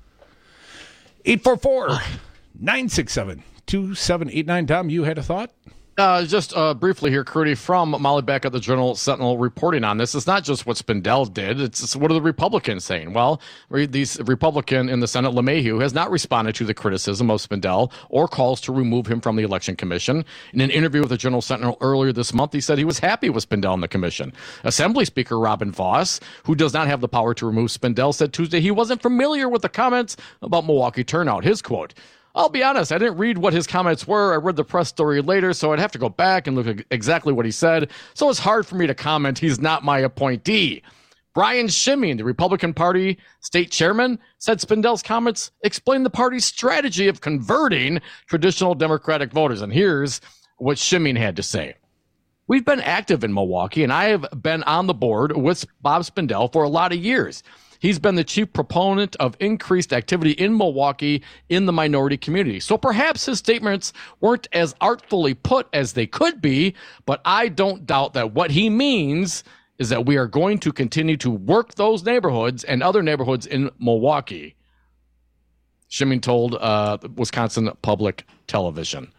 eight four four, nine six seven, two seven eight nine. Tom, you had a thought? Uh, just uh, briefly here, Crudy, from Molly Beck at the Journal Sentinel reporting on this. It's not just what Spindell did. It's, it's what are the Republicans saying? Well, these Republican in the Senate, LeMahieu, has not responded to the criticism of Spindell or calls to remove him from the Election Commission. In an interview with the Journal Sentinel earlier this month, he said he was happy with Spindell in the commission. Assembly Speaker Robin Voss, who does not have the power to remove Spindell, said Tuesday he wasn't familiar with the comments about Milwaukee turnout. His quote, I'll be honest, I didn't read what his comments were. I read the press story later, so I'd have to go back and look at exactly what he said. So it's hard for me to comment. He's not my appointee. Brian Shimeen, the Republican Party state chairman, said Spindell's comments explain the party's strategy of converting traditional Democratic voters. And here's what Shimeen had to say. We've been active in Milwaukee, and I have been on the board with Bob Spindell for a lot of years. He's been the chief proponent of increased activity in Milwaukee in the minority community. So perhaps his statements weren't as artfully put as they could be, but I don't doubt that what he means is that we are going to continue to work those neighborhoods and other neighborhoods in Milwaukee. Shimeen told uh, Wisconsin Public Television.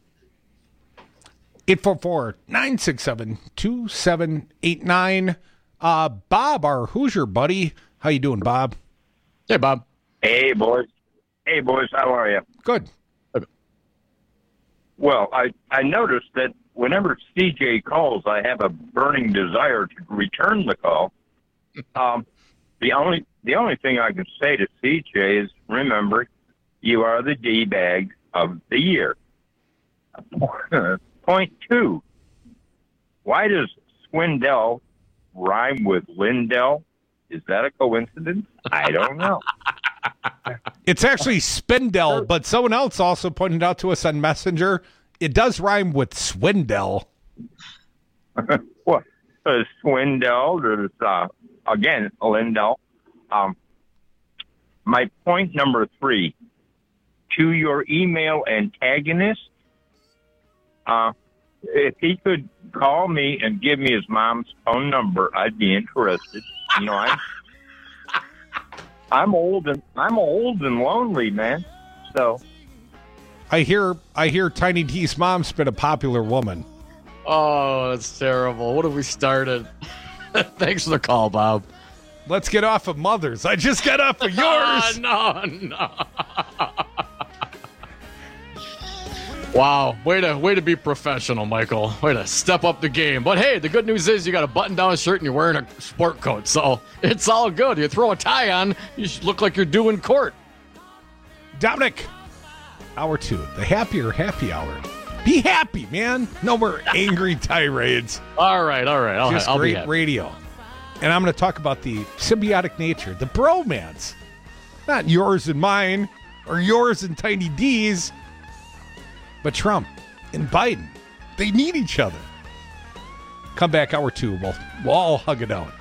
eight four four, nine six seven, two seven eight nine. Uh, Bob, our Hoosier buddy. How you doing, Bob? Hey, Bob. Hey, boys. Hey, boys. How are you? Good. Well, I, I noticed that whenever C J calls, I have a burning desire to return the call. Um, the only the only thing I can say to C J is, remember, you are the D-bag of the year. Point two, why does Swindell rhyme with Lindell? Is that a coincidence? I don't know. It's actually Spindell, but someone else also pointed out to us on Messenger, it does rhyme with Swindell. What? Uh, Swindell, there's, uh, again, Lindell. Um, my point number three, to your email antagonist, uh, if he could call me and give me his mom's phone number, I'd be interested. You know, I'm I'm old and I'm old and lonely, man. So I hear I hear Tiny D's mom's been a popular woman. Oh, that's terrible. What have we started? Thanks for the call, Bob. Let's get off of mothers. I just got off of yours. Oh, no, no. Wow, way to way to be professional, Michael. Way to step up the game. But hey, the good news is you got a button-down shirt and you're wearing a sport coat, so it's all good. You throw a tie on, you should look like you're due in court. Dominic, hour two, the happier happy hour. Be happy, man. No more angry tirades. All right, all right. I'll, Just I'll great be happy. radio. And I'm going to talk about the symbiotic nature, the bromance. Not yours and mine, or yours and Tiny D's. But Trump and Biden, they need each other. Come back, hour two. We'll, we'll all hug it out.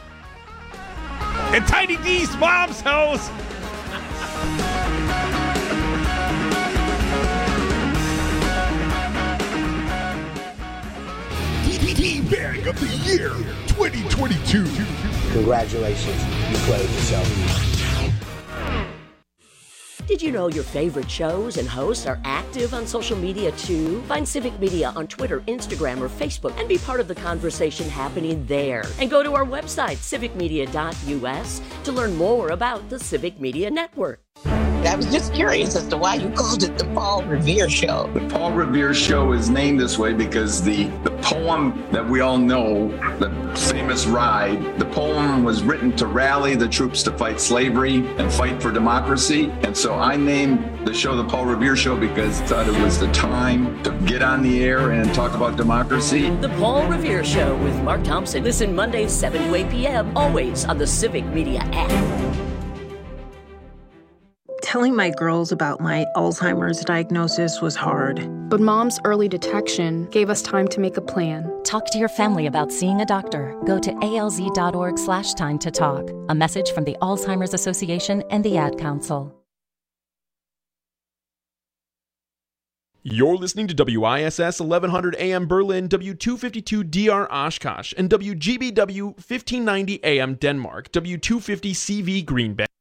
At Tiny D's mom's house. D-Bag of the Year twenty twenty-two. Congratulations. You played yourself. Did you know your favorite shows and hosts are active on social media too? Find Civic Media on Twitter, Instagram, or Facebook and be part of the conversation happening there. And go to our website, civic media dot u s, to learn more about the Civic Media Network. I was just curious as to why you called it the Paul Revere Show. The Paul Revere Show is named this way because the, the poem that we all know that famous ride. The poem was written to rally the troops to fight slavery and fight for democracy. And so I named the show The Paul Revere Show because I thought it was the time to get on the air and talk about democracy. The Paul Revere Show with Mark Thompson. Listen Mondays, seven to eight p.m., always on the Civic Media app. Telling my girls about my Alzheimer's diagnosis was hard. But Mom's early detection gave us time to make a plan. Talk to your family about seeing a doctor. Go to alz.org slash time to talk. A message from the Alzheimer's Association and the Ad Council. You're listening to W I S S eleven hundred A M Berlin, W two fifty-two D R Oshkosh, and W G B W fifteen ninety A M Denmark, W two fifty C V Green Bay.